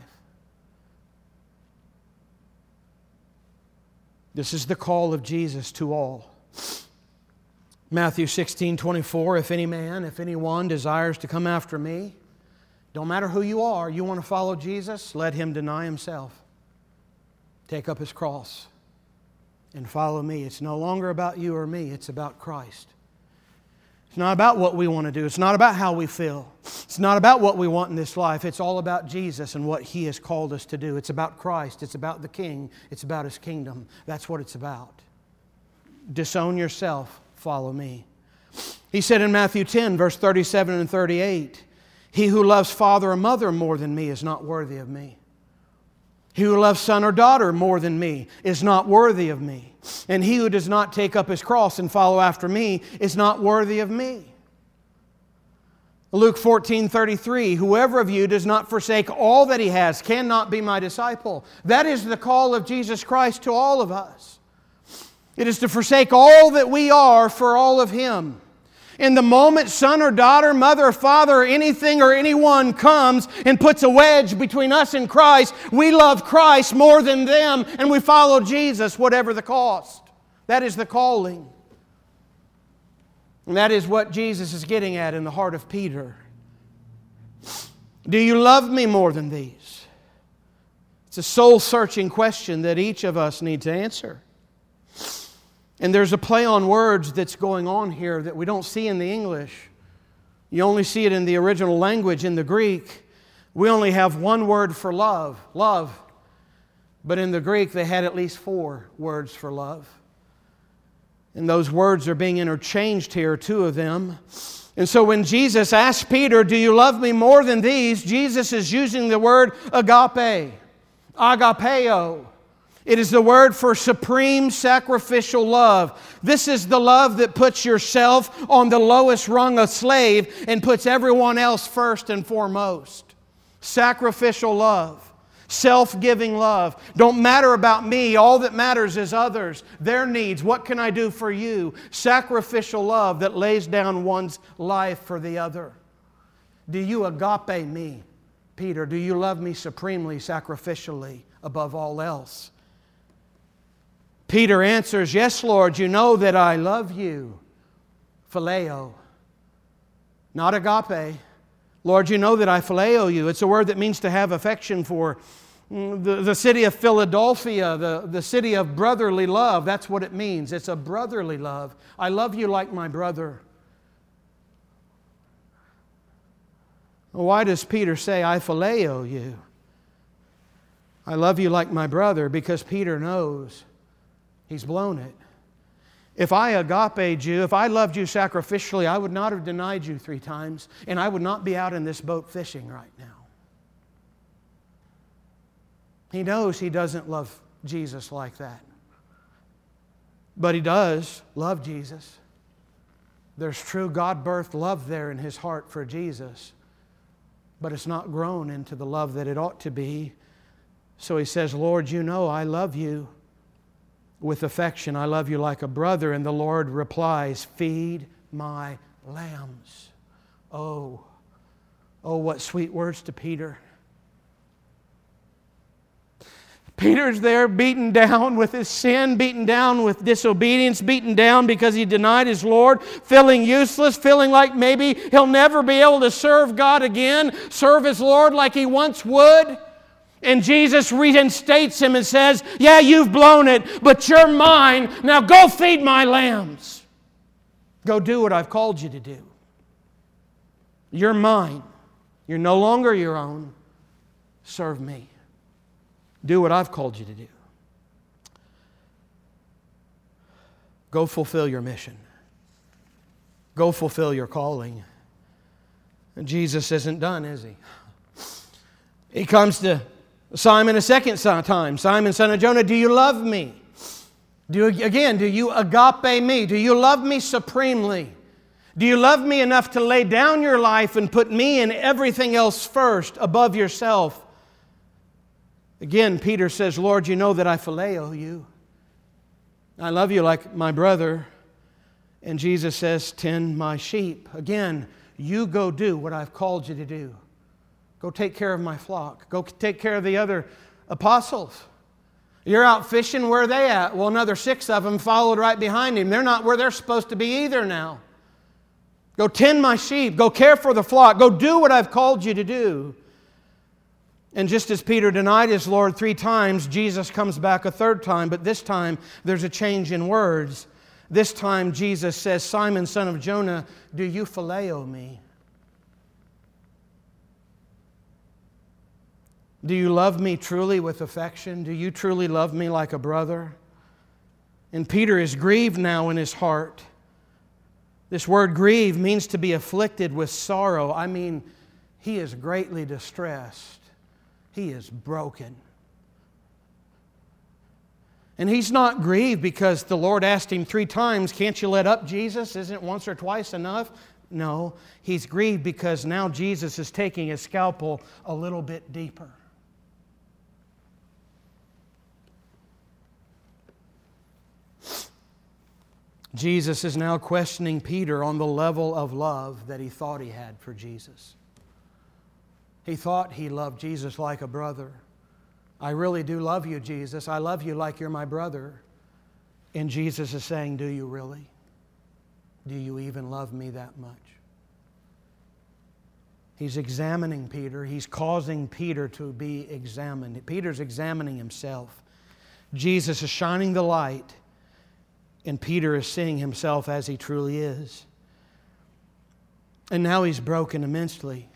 This is the call of Jesus to all. Matthew sixteen twenty-four, if any man, if anyone desires to come after me, don't matter who you are, you want to follow Jesus, let him deny himself. Take up his cross and follow me. It's no longer about you or me. It's about Christ. It's not about what we want to do. It's not about how we feel. It's not about what we want in this life. It's all about Jesus and what He has called us to do. It's about Christ. It's about the King. It's about His kingdom. That's what it's about. Disown yourself. Follow me. He said in Matthew ten, verse thirty-seven and thirty-eight, he who loves father or mother more than me is not worthy of me. He who loves son or daughter more than me is not worthy of me. And he who does not take up his cross and follow after me is not worthy of me. Luke fourteen thirty-three, whoever of you does not forsake all that he has cannot be my disciple. That is the call of Jesus Christ to all of us. It is to forsake all that we are for all of Him. In the moment son or daughter, mother or father, or anything or anyone comes and puts a wedge between us and Christ, we love Christ more than them and we follow Jesus, whatever the cost. That is the calling. And that is what Jesus is getting at in the heart of Peter. Do you love me more than these? It's a soul-searching question that each of us need to answer. And there's a play on words that's going on here that we don't see in the English. You only see it in the original language, in the Greek. We only have one word for love, love. But in the Greek, they had at least four words for love. And those words are being interchanged here, two of them. And so when Jesus asked Peter, do you love me more than these? Jesus is using the word agape, agapeo. It is the word for supreme sacrificial love. This is the love that puts yourself on the lowest rung of slave and puts everyone else first and foremost. Sacrificial love. Self-giving love. Don't matter about me. All that matters is others, their needs. What can I do for you? Sacrificial love that lays down one's life for the other. Do you agape me, Peter? Do you love me supremely, sacrificially, above all else? Peter answers, yes, Lord, you know that I love you. Phileo. Not agape. Lord, you know that I phileo you. It's a word that means to have affection for. The, the city of Philadelphia, the, the city of brotherly love, that's what it means. It's a brotherly love. I love you like my brother. Why does Peter say, I phileo you? I love you like my brother, because Peter knows he's blown it. If I agaped you, if I loved you sacrificially, I would not have denied you three times, and I would not be out in this boat fishing right now. He knows he doesn't love Jesus like that. But he does love Jesus. There's true God-birthed love there in his heart for Jesus. But it's not grown into the love that it ought to be. So he says, Lord, you know I love you with affection. I love you like a brother. And the Lord replies, feed my lambs. Oh, oh, what sweet words to Peter. Peter's there beaten down with his sin, beaten down with disobedience, beaten down because he denied his Lord, feeling useless, feeling like maybe he'll never be able to serve God again, serve his Lord like he once would. And Jesus reinstates him and says, yeah, you've blown it, but you're mine. Now go feed my lambs. Go do what I've called you to do. You're mine. You're no longer your own. Serve me. Do what I've called you to do. Go fulfill your mission. Go fulfill your calling. And Jesus isn't done, is He? He comes to Simon a second time. Simon, son of Jonah, do you love me? Do you, again, do you agape me? Do you love me supremely? Do you love me enough to lay down your life and put me and everything else first above yourself? Again, Peter says, Lord, you know that I phileo you. I love you like my brother. And Jesus says, tend my sheep. Again, you go do what I've called you to do. Go take care of my flock. Go take care of the other apostles. You're out fishing, where are they at? Well, another six of them followed right behind him. They're not where they're supposed to be either now. Go tend my sheep. Go care for the flock. Go do what I've called you to do. And just as Peter denied his Lord three times, Jesus comes back a third time, but this time there's a change in words. This time Jesus says, Simon, son of Jonah, do you phileo me? Do you love me truly with affection? Do you truly love me like a brother? And Peter is grieved now in his heart. This word grieve means to be afflicted with sorrow. I mean, he is greatly distressed. He is broken. And he's not grieved because the Lord asked him three times, can't you let up, Jesus? Isn't once or twice enough? No, he's grieved because now Jesus is taking his scalpel a little bit deeper. Jesus is now questioning Peter on the level of love that he thought he had for Jesus. He thought he loved Jesus like a brother. I really do love you, Jesus. I love you like you're my brother. And Jesus is saying, do you really? Do you even love me that much? He's examining Peter. He's causing Peter to be examined. Peter's examining himself. Jesus is shining the light, and Peter is seeing himself as he truly is. And now he's broken immensely.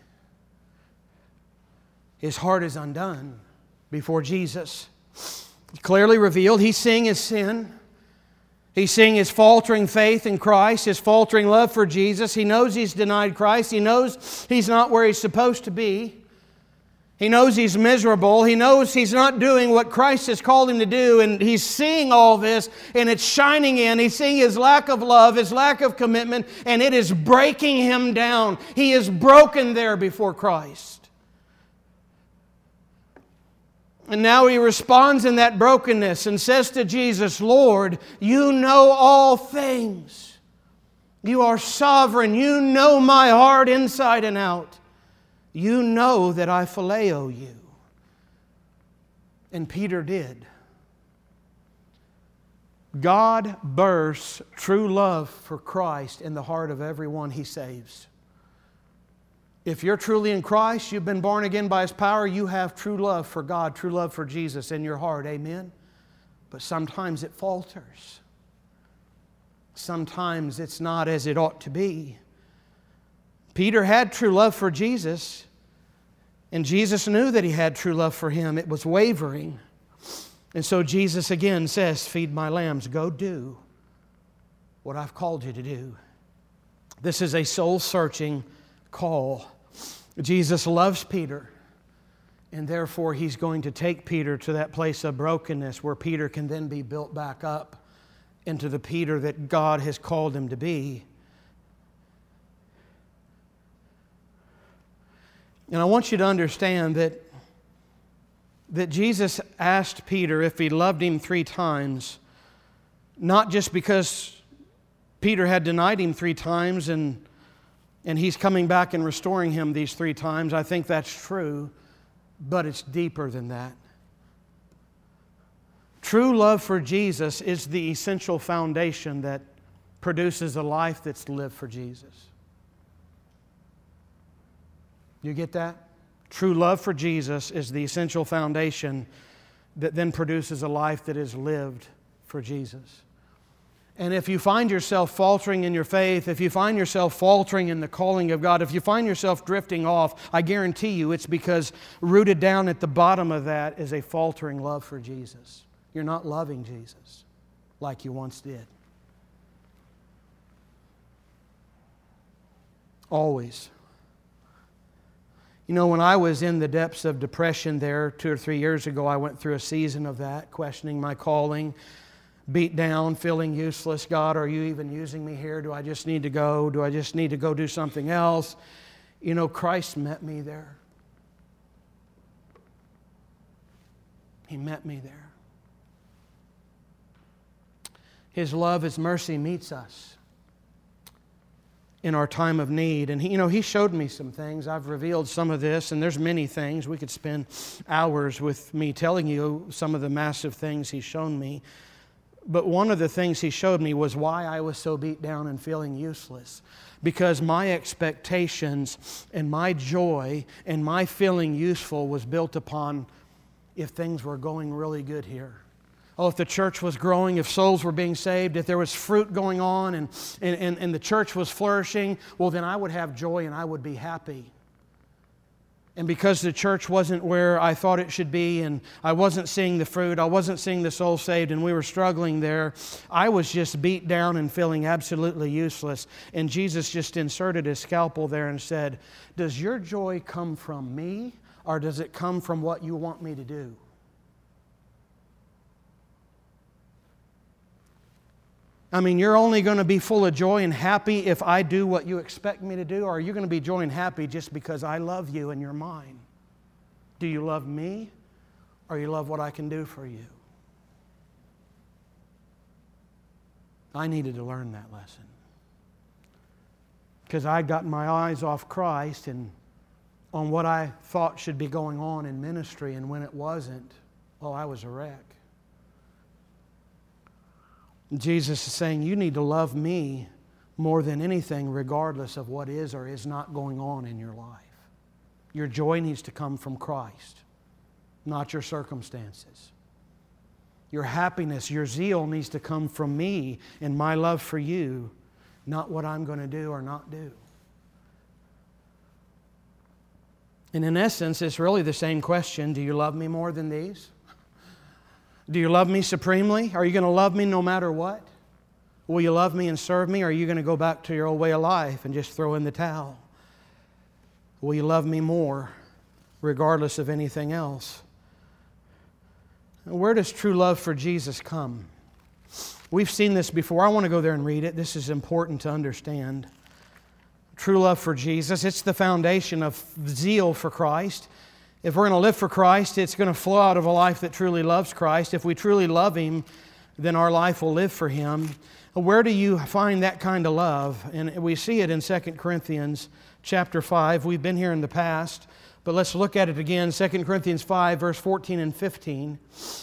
His heart is undone before Jesus. Clearly revealed, he's seeing his sin. He's seeing his faltering faith in Christ, his faltering love for Jesus. He knows he's denied Christ. He knows he's not where he's supposed to be. He knows he's miserable. He knows he's not doing what Christ has called him to do. And he's seeing all this, and it's shining in. He's seeing his lack of love, his lack of commitment, and it is breaking him down. He is broken there before Christ. And now he responds in that brokenness and says to Jesus, Lord, you know all things. You are sovereign. You know my heart inside and out. You know that I phileo you. And Peter did. God bursts true love for Christ in the heart of everyone He saves. If you're truly in Christ, you've been born again by His power, you have true love for God, true love for Jesus in your heart. Amen? But sometimes it falters. Sometimes it's not as it ought to be. Peter had true love for Jesus. And Jesus knew that he had true love for him. It was wavering. And so Jesus again says, feed my lambs. Go do what I've called you to do. This is a soul-searching call. Jesus loves Peter. And therefore, He's going to take Peter to that place of brokenness where Peter can then be built back up into the Peter that God has called him to be. And I want you to understand that, that Jesus asked Peter if he loved him three times, not just because Peter had denied him three times and, and he's coming back and restoring him these three times. I think that's true, but it's deeper than that. True love for Jesus is the essential foundation that produces a life that's lived for Jesus. You get that? True love for Jesus is the essential foundation that then produces a life that is lived for Jesus. And if you find yourself faltering in your faith, if you find yourself faltering in the calling of God, if you find yourself drifting off, I guarantee you it's because rooted down at the bottom of that is a faltering love for Jesus. You're not loving Jesus like you once did. Always. You know, when I was in the depths of depression there two or three years ago, I went through a season of that, questioning my calling, beat down, feeling useless. God, are you even using me here? Do I just need to go? Do I just need to go do something else? You know, Christ met me there. He met me there. His love, His mercy meets us in our time of need. And he, you know, He showed me some things. I've revealed some of this, and there's many things. We could spend hours with me telling you some of the massive things He's shown me. But one of the things He showed me was why I was so beat down and feeling useless. Because my expectations and my joy and my feeling useful was built upon if things were going really good here. Oh, if the church was growing, if souls were being saved, if there was fruit going on and, and, and, and the church was flourishing, well, then I would have joy and I would be happy. And because the church wasn't where I thought it should be and I wasn't seeing the fruit, I wasn't seeing the soul saved, and we were struggling there, I was just beat down and feeling absolutely useless. And Jesus just inserted His scalpel there and said, does your joy come from me or does it come from what you want me to do? I mean, you're only going to be full of joy and happy if I do what you expect me to do, or are you going to be joy and happy just because I love you and you're mine? Do you love me, or you love what I can do for you? I needed to learn that lesson. Because I'd gotten my eyes off Christ and on what I thought should be going on in ministry, and when it wasn't, oh, I was a wreck. Jesus is saying, you need to love me more than anything, regardless of what is or is not going on in your life. Your joy needs to come from Christ, not your circumstances. Your happiness, your zeal needs to come from me and my love for you, not what I'm going to do or not do. And in essence, it's really the same question. Do you love me more than these? Do you love me supremely? Are you going to love me no matter what? Will you love me and serve me, or are you going to go back to your old way of life and just throw in the towel? Will you love me more, regardless of anything else? Where does true love for Jesus come? We've seen this before. I want to go there and read it. This is important to understand. True love for Jesus, it's the foundation of zeal for Christ. If we're going to live for Christ, it's going to flow out of a life that truly loves Christ. If we truly love Him, then our life will live for Him. Where do you find that kind of love? And we see it in Second Corinthians chapter five. We've been here in the past, but let's look at it again. Second Corinthians five, verse fourteen and fifteen.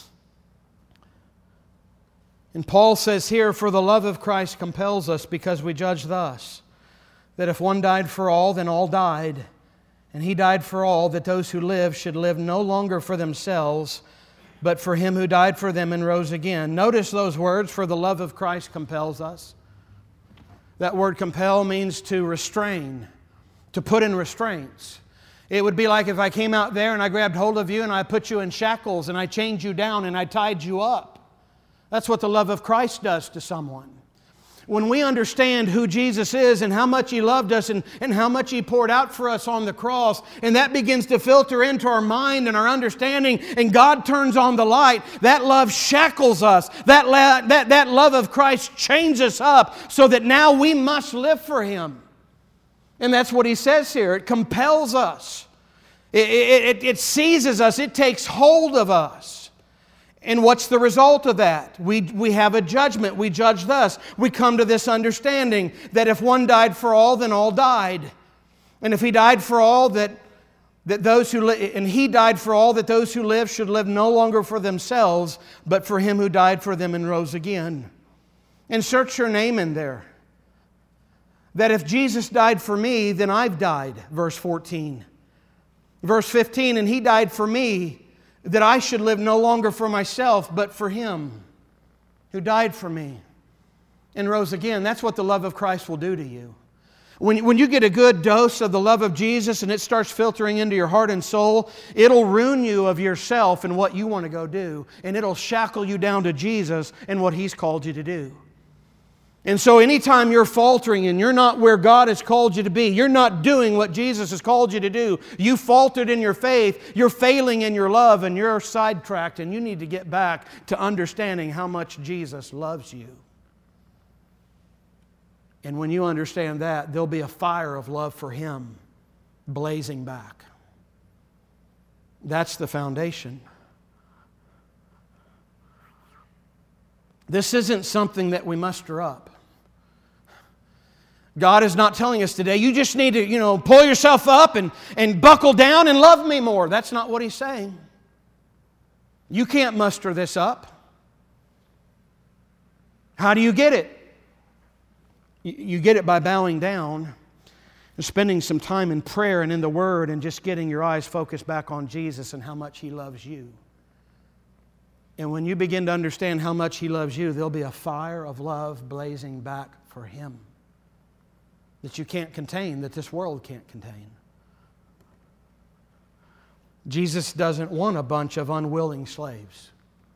And Paul says here, for the love of Christ compels us, because we judge thus, that if one died for all, then all died. And He died for all, that those who live should live no longer for themselves, but for Him who died for them and rose again. Notice those words, for the love of Christ compels us. That word compel means to restrain, to put in restraints. It would be like if I came out there and I grabbed hold of you and I put you in shackles and I chained you down and I tied you up. That's what the love of Christ does to someone. When we understand who Jesus is and how much He loved us and, and how much He poured out for us on the cross, and that begins to filter into our mind and our understanding, and God turns on the light, that love shackles us. That, la- that, that love of Christ chains us up so that now we must live for Him. And that's what He says here. It compels us. It, it, it seizes us. It takes hold of us. And what's the result of that? We, we have a judgment. We judge thus. We come to this understanding that if one died for all, then all died. And if He died for all, that, that those who li- and He died for all, that those who live should live no longer for themselves, but for Him who died for them and rose again. Insert your name in there. That if Jesus died for me, then I've died, verse fourteen. Verse fifteen, and He died for me, that I should live no longer for myself, but for Him who died for me and rose again. That's what the love of Christ will do to you. When, when you get a good dose of the love of Jesus and it starts filtering into your heart and soul, it'll ruin you of yourself and what you want to go do. And it'll shackle you down to Jesus and what He's called you to do. And so anytime you're faltering and you're not where God has called you to be, you're not doing what Jesus has called you to do, you faltered in your faith, you're failing in your love, and you're sidetracked, and you need to get back to understanding how much Jesus loves you. And when you understand that, there'll be a fire of love for Him blazing back. That's the foundation. This isn't something that we muster up. God is not telling us today, you just need to, you know, pull yourself up and, and buckle down and love me more. That's not what He's saying. You can't muster this up. How do you get it? You get it by bowing down and spending some time in prayer and in the Word and just getting your eyes focused back on Jesus and how much He loves you. And when you begin to understand how much He loves you, there'll be a fire of love blazing back for Him that you can't contain, that this world can't contain. Jesus doesn't want a bunch of unwilling slaves.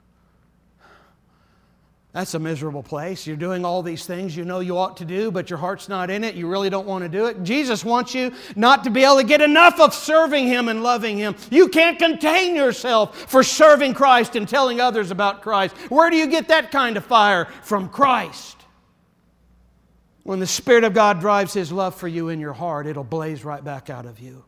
That's a miserable place. You're doing all these things you know you ought to do, but your heart's not in it. You really don't want to do it. Jesus wants you not to be able to get enough of serving Him and loving Him. You can't contain yourself for serving Christ and telling others about Christ. Where do you get that kind of fire? From Christ. When the Spirit of God drives His love for you in your heart, it'll blaze right back out of you.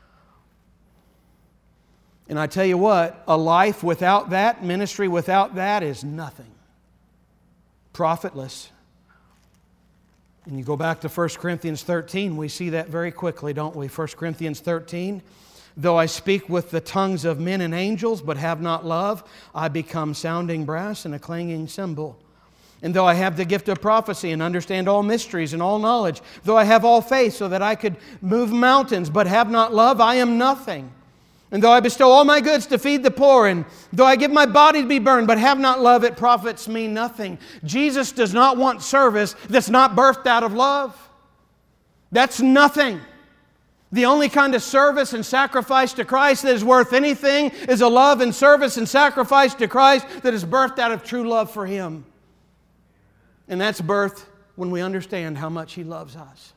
And I tell you what, a life without that, ministry without that is nothing. Profitless. And you go back to First Corinthians thirteen, we see that very quickly, don't we? First Corinthians thirteen, though I speak with the tongues of men and angels, but have not love, I become sounding brass and a clanging cymbal. And though I have the gift of prophecy and understand all mysteries and all knowledge, though I have all faith so that I could move mountains, but have not love, I am nothing. And though I bestow all my goods to feed the poor, and though I give my body to be burned, but have not love, it profits me nothing. Jesus does not want service that's not birthed out of love. That's nothing. The only kind of service and sacrifice to Christ that is worth anything is a love and service and sacrifice to Christ that is birthed out of true love for Him. And that's birthed when we understand how much He loves us.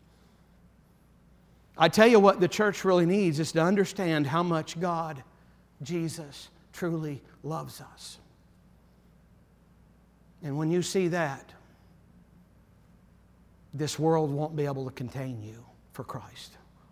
I tell you what the church really needs is to understand how much God, Jesus, truly loves us. And when you see that, this world won't be able to contain you for Christ.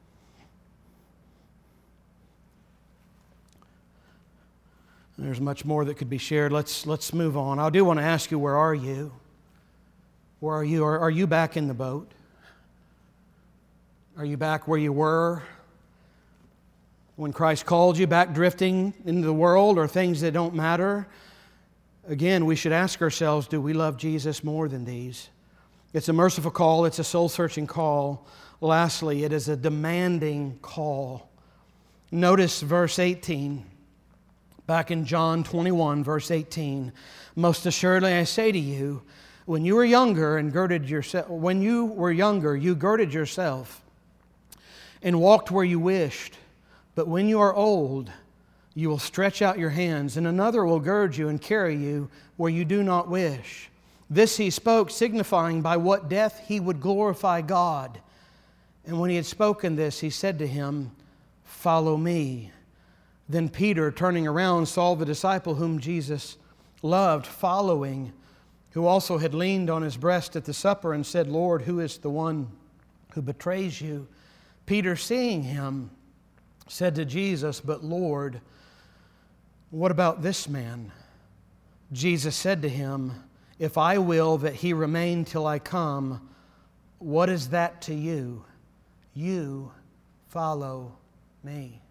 There's much more that could be shared. Let's, let's move on. I do want to ask you, where are you? Where are you? Are, are you back in the boat? Are you back where you were when Christ called you, back drifting into the world or things that don't matter? Again, we should ask ourselves, do we love Jesus more than these? It's a merciful call. It's a soul-searching call. Lastly, it is a demanding call. Notice verse eighteen. Back in John twenty-one, verse eighteen. Most assuredly I say to you, when you were younger and girded yourself, when you were younger, you girded yourself and walked where you wished. But when you are old, you will stretch out your hands, and another will gird you and carry you where you do not wish. This he spoke, signifying by what death he would glorify God. And when he had spoken this, he said to him, Follow me. Then Peter, turning around, saw the disciple whom Jesus loved following, who also had leaned on his breast at the supper, and said, Lord, who is the one who betrays you? Peter, seeing him, said to Jesus, But Lord, what about this man? Jesus said to him, If I will that he remain till I come, what is that to you? You follow me.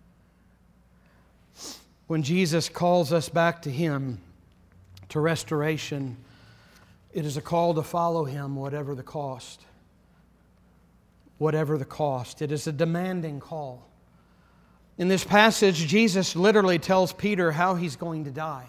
When Jesus calls us back to Him, to restoration, it is a call to follow Him, whatever the cost. Whatever the cost. It is a demanding call. In this passage, Jesus literally tells Peter how he's going to die.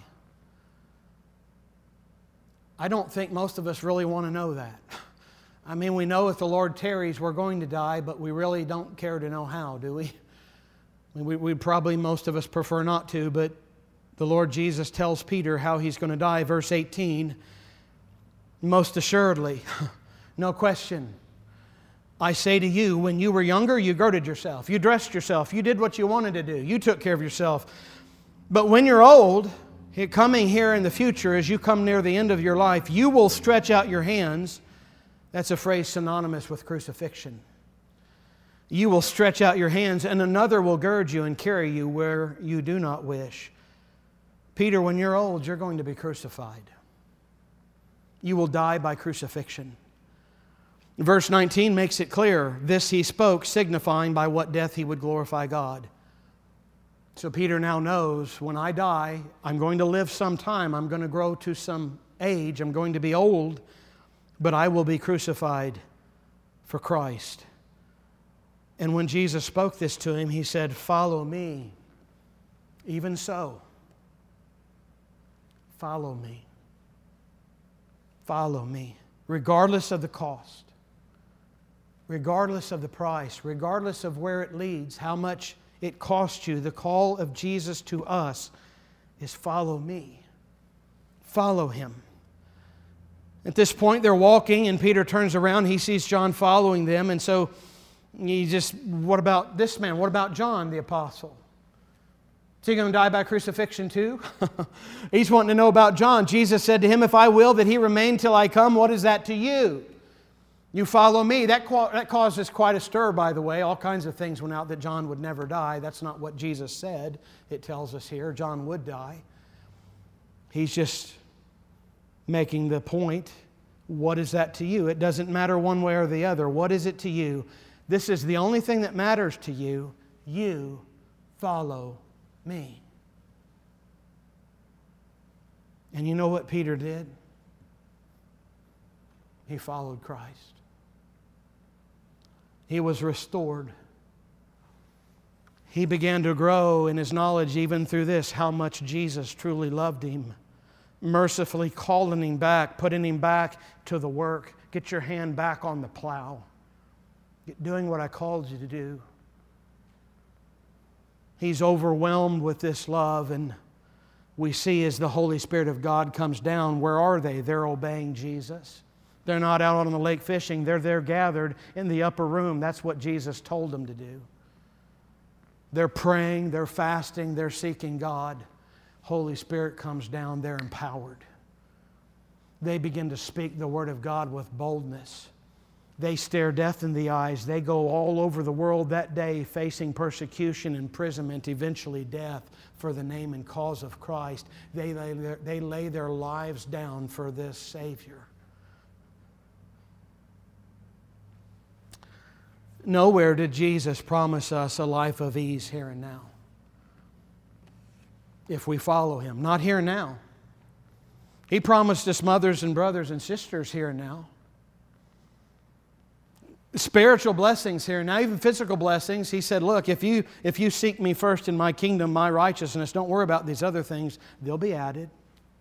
I don't think most of us really want to know that. I mean, we know if the Lord tarries, we're going to die, but we really don't care to know how, do we? We, we probably, most of us prefer not to, but the Lord Jesus tells Peter how he's going to die. Verse eighteen, most assuredly, no question, I say to you, when you were younger, you girded yourself, you dressed yourself, you did what you wanted to do, you took care of yourself. But when you're old, coming here in the future, as you come near the end of your life, you will stretch out your hands. That's a phrase synonymous with crucifixion. You will stretch out your hands, and another will gird you and carry you where you do not wish. Peter, when you're old, you're going to be crucified. You will die by crucifixion. Verse nineteen makes it clear. This he spoke, signifying by what death he would glorify God. So Peter now knows, when I die, I'm going to live some time. I'm going to grow to some age. I'm going to be old, but I will be crucified for Christ. And when Jesus spoke this to him, he said, Follow me. Even so, follow me. Follow me. Regardless of the cost, regardless of the price, regardless of where it leads, how much it costs you, the call of Jesus to us is follow me. Follow Him. At this point, they're walking, and Peter turns around. He sees John following them, and so he just, what about this man? What about John, the apostle? Is he going to die by crucifixion too? He's wanting to know about John. Jesus said to him, If I will that he remain till I come, what is that to you? You follow me. That, that causes quite a stir, by the way. All kinds of things went out that John would never die. That's not what Jesus said. It tells us here John would die. He's just making the point, what is that to you? It doesn't matter one way or the other. What is it to you? This is the only thing that matters to you. You follow me. And you know what Peter did? He followed Christ. He was restored. He began to grow in his knowledge even through this, how much Jesus truly loved him. Mercifully calling him back, putting him back to the work. Get your hand back on the plow. Get doing what I called you to do. He's overwhelmed with this love, and we see as the Holy Spirit of God comes down, where are they? They're obeying Jesus. They're not out on the lake fishing. They're there gathered in the upper room. That's what Jesus told them to do. They're praying, they're fasting, they're seeking God. Holy Spirit comes down, they're empowered. They begin to speak the Word of God with boldness. They stare death in the eyes. They go all over the world that day facing persecution, imprisonment, eventually death for the name and cause of Christ. They lay their, they lay their lives down for this Savior. Nowhere did Jesus promise us a life of ease here and now, if we follow Him. Not here and now. He promised us mothers and brothers and sisters here and now. Spiritual blessings here and now, even physical blessings. He said, look, if you, if you seek me first in my kingdom, my righteousness, don't worry about these other things. They'll be added.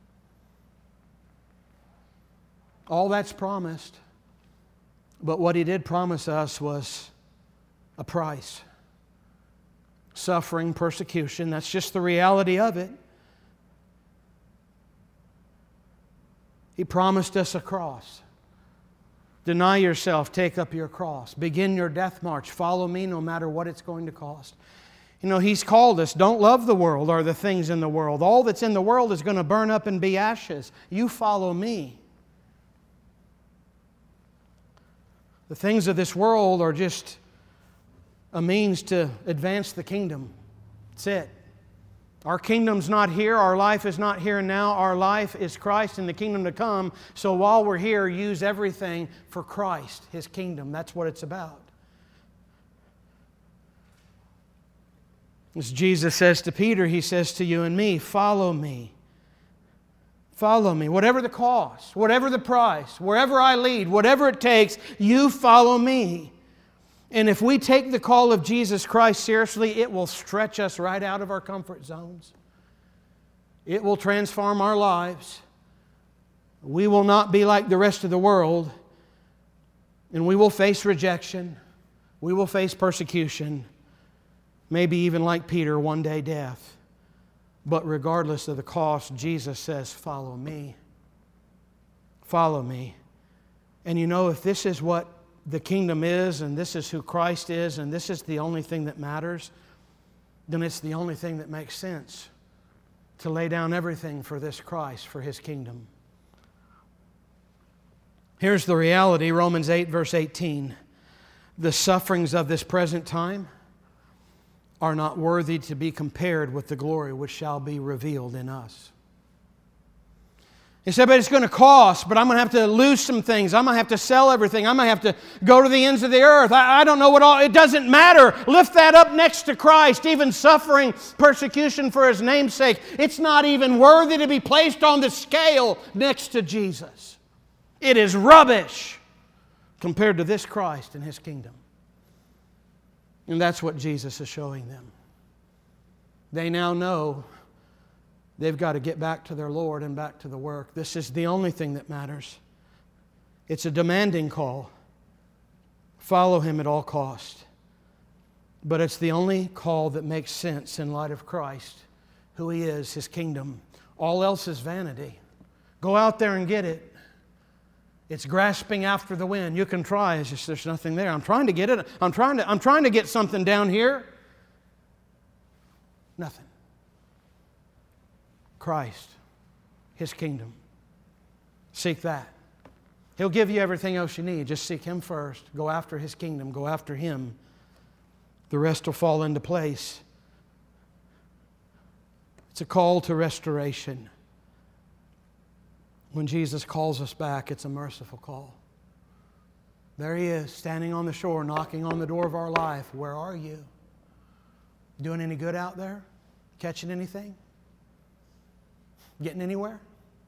All that's promised. But what He did promise us was a price. suffering, persecution. That's just the reality of it. He promised us a cross. Deny yourself, take up your cross. Begin your death march. Follow me no matter what it's going to cost. You know, He's called us. Don't love the world or the things in the world. All that's in the world is going to burn up and be ashes. You follow me. The things of this world are just a means to advance the kingdom. That's it. Our kingdom's not here. Our life is not here and now. Our life is Christ and the kingdom to come. So while we're here, use everything for Christ, His kingdom. That's what it's about. As Jesus says to Peter, He says to you and me, follow me. Follow me. Whatever the cost, whatever the price, wherever I lead, whatever it takes, you follow me. And if we take the call of Jesus Christ seriously, it will stretch us right out of our comfort zones. It will transform our lives. We will not be like the rest of the world. And we will face rejection. We will face persecution. Maybe even like Peter, one day death. But regardless of the cost, Jesus says, follow me. Follow me. And you know, if this is what the kingdom is, and this is who Christ is, and this is the only thing that matters, then it's the only thing that makes sense to lay down everything for this Christ, for His kingdom. Here's the reality, Romans eight, verse eighteen. The sufferings of this present time are not worthy to be compared with the glory which shall be revealed in us. He said, but it's going to cost, but I'm going to have to lose some things. I'm going to have to sell everything. I'm going to have to go to the ends of the earth. I, I don't know what all, it doesn't matter. Lift that up next to Christ. Even suffering, persecution for His name's sake, it's not even worthy to be placed on the scale next to Jesus. It is rubbish compared to this Christ and His kingdom. And that's what Jesus is showing them. They now know they've got to get back to their Lord and back to the work. This is the only thing that matters. It's a demanding call. Follow Him at all cost. But it's the only call that makes sense in light of Christ, who He is, His kingdom. All else is vanity. Go out there and get it. It's grasping after the wind. You can try. It's just there's nothing there. I'm trying to get it. I'm trying to, I'm trying to get something down here. Nothing. Christ, His kingdom. Seek that. He'll give you everything else you need. Just seek Him first. Go after His kingdom. Go after Him. The rest will fall into place. It's a call to restoration. When Jesus calls us back, it's a merciful call. There He is, standing on the shore, knocking on the door of our life. Where are you? Doing any good out there? Catching anything? Getting anywhere?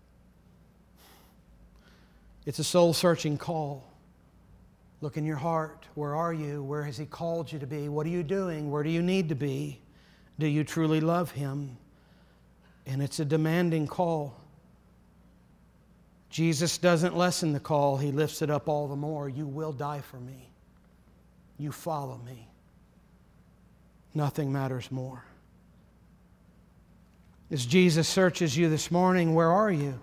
It's a soul-searching call. Look in your heart. Where are you? Where has He called you to be? What are you doing? Where do you need to be? Do you truly love Him? And it's a demanding call. Jesus doesn't lessen the call. He lifts it up all the more. You will die for me. You follow me. Nothing matters more. As Jesus searches you this morning, where are you?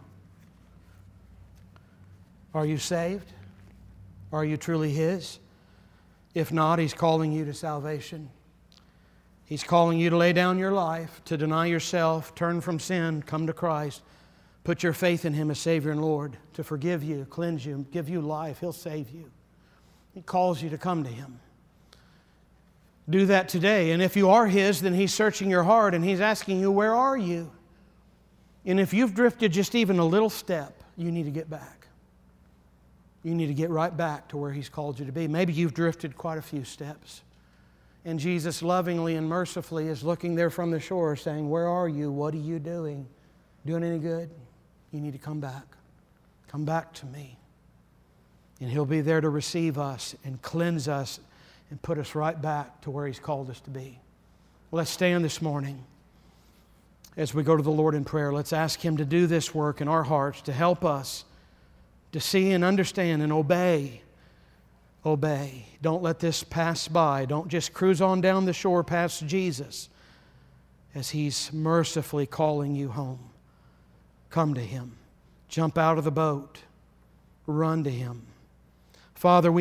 Are you saved? Are you truly His? If not, He's calling you to salvation. He's calling you to lay down your life, to deny yourself, turn from sin, come to Christ. Put your faith in Him as Savior and Lord, to forgive you, cleanse you, give you life. He'll save you. He calls you to come to Him. Do that today. And if you are His, then He's searching your heart and He's asking you, where are you? And if you've drifted just even a little step, you need to get back. You need to get right back to where He's called you to be. Maybe you've drifted quite a few steps. And Jesus lovingly and mercifully is looking there from the shore saying, where are you? What are you doing? Doing any good? You need to come back. Come back to me. And He'll be there to receive us and cleanse us and put us right back to where He's called us to be. Let's stand this morning as we go to the Lord in prayer. Let's ask Him to do this work in our hearts, to help us to see and understand and obey obey. Don't let this pass by. Don't just cruise on down the shore past Jesus as He's mercifully calling you home. Come to Him. Jump out of the boat. Run to Him. Father, we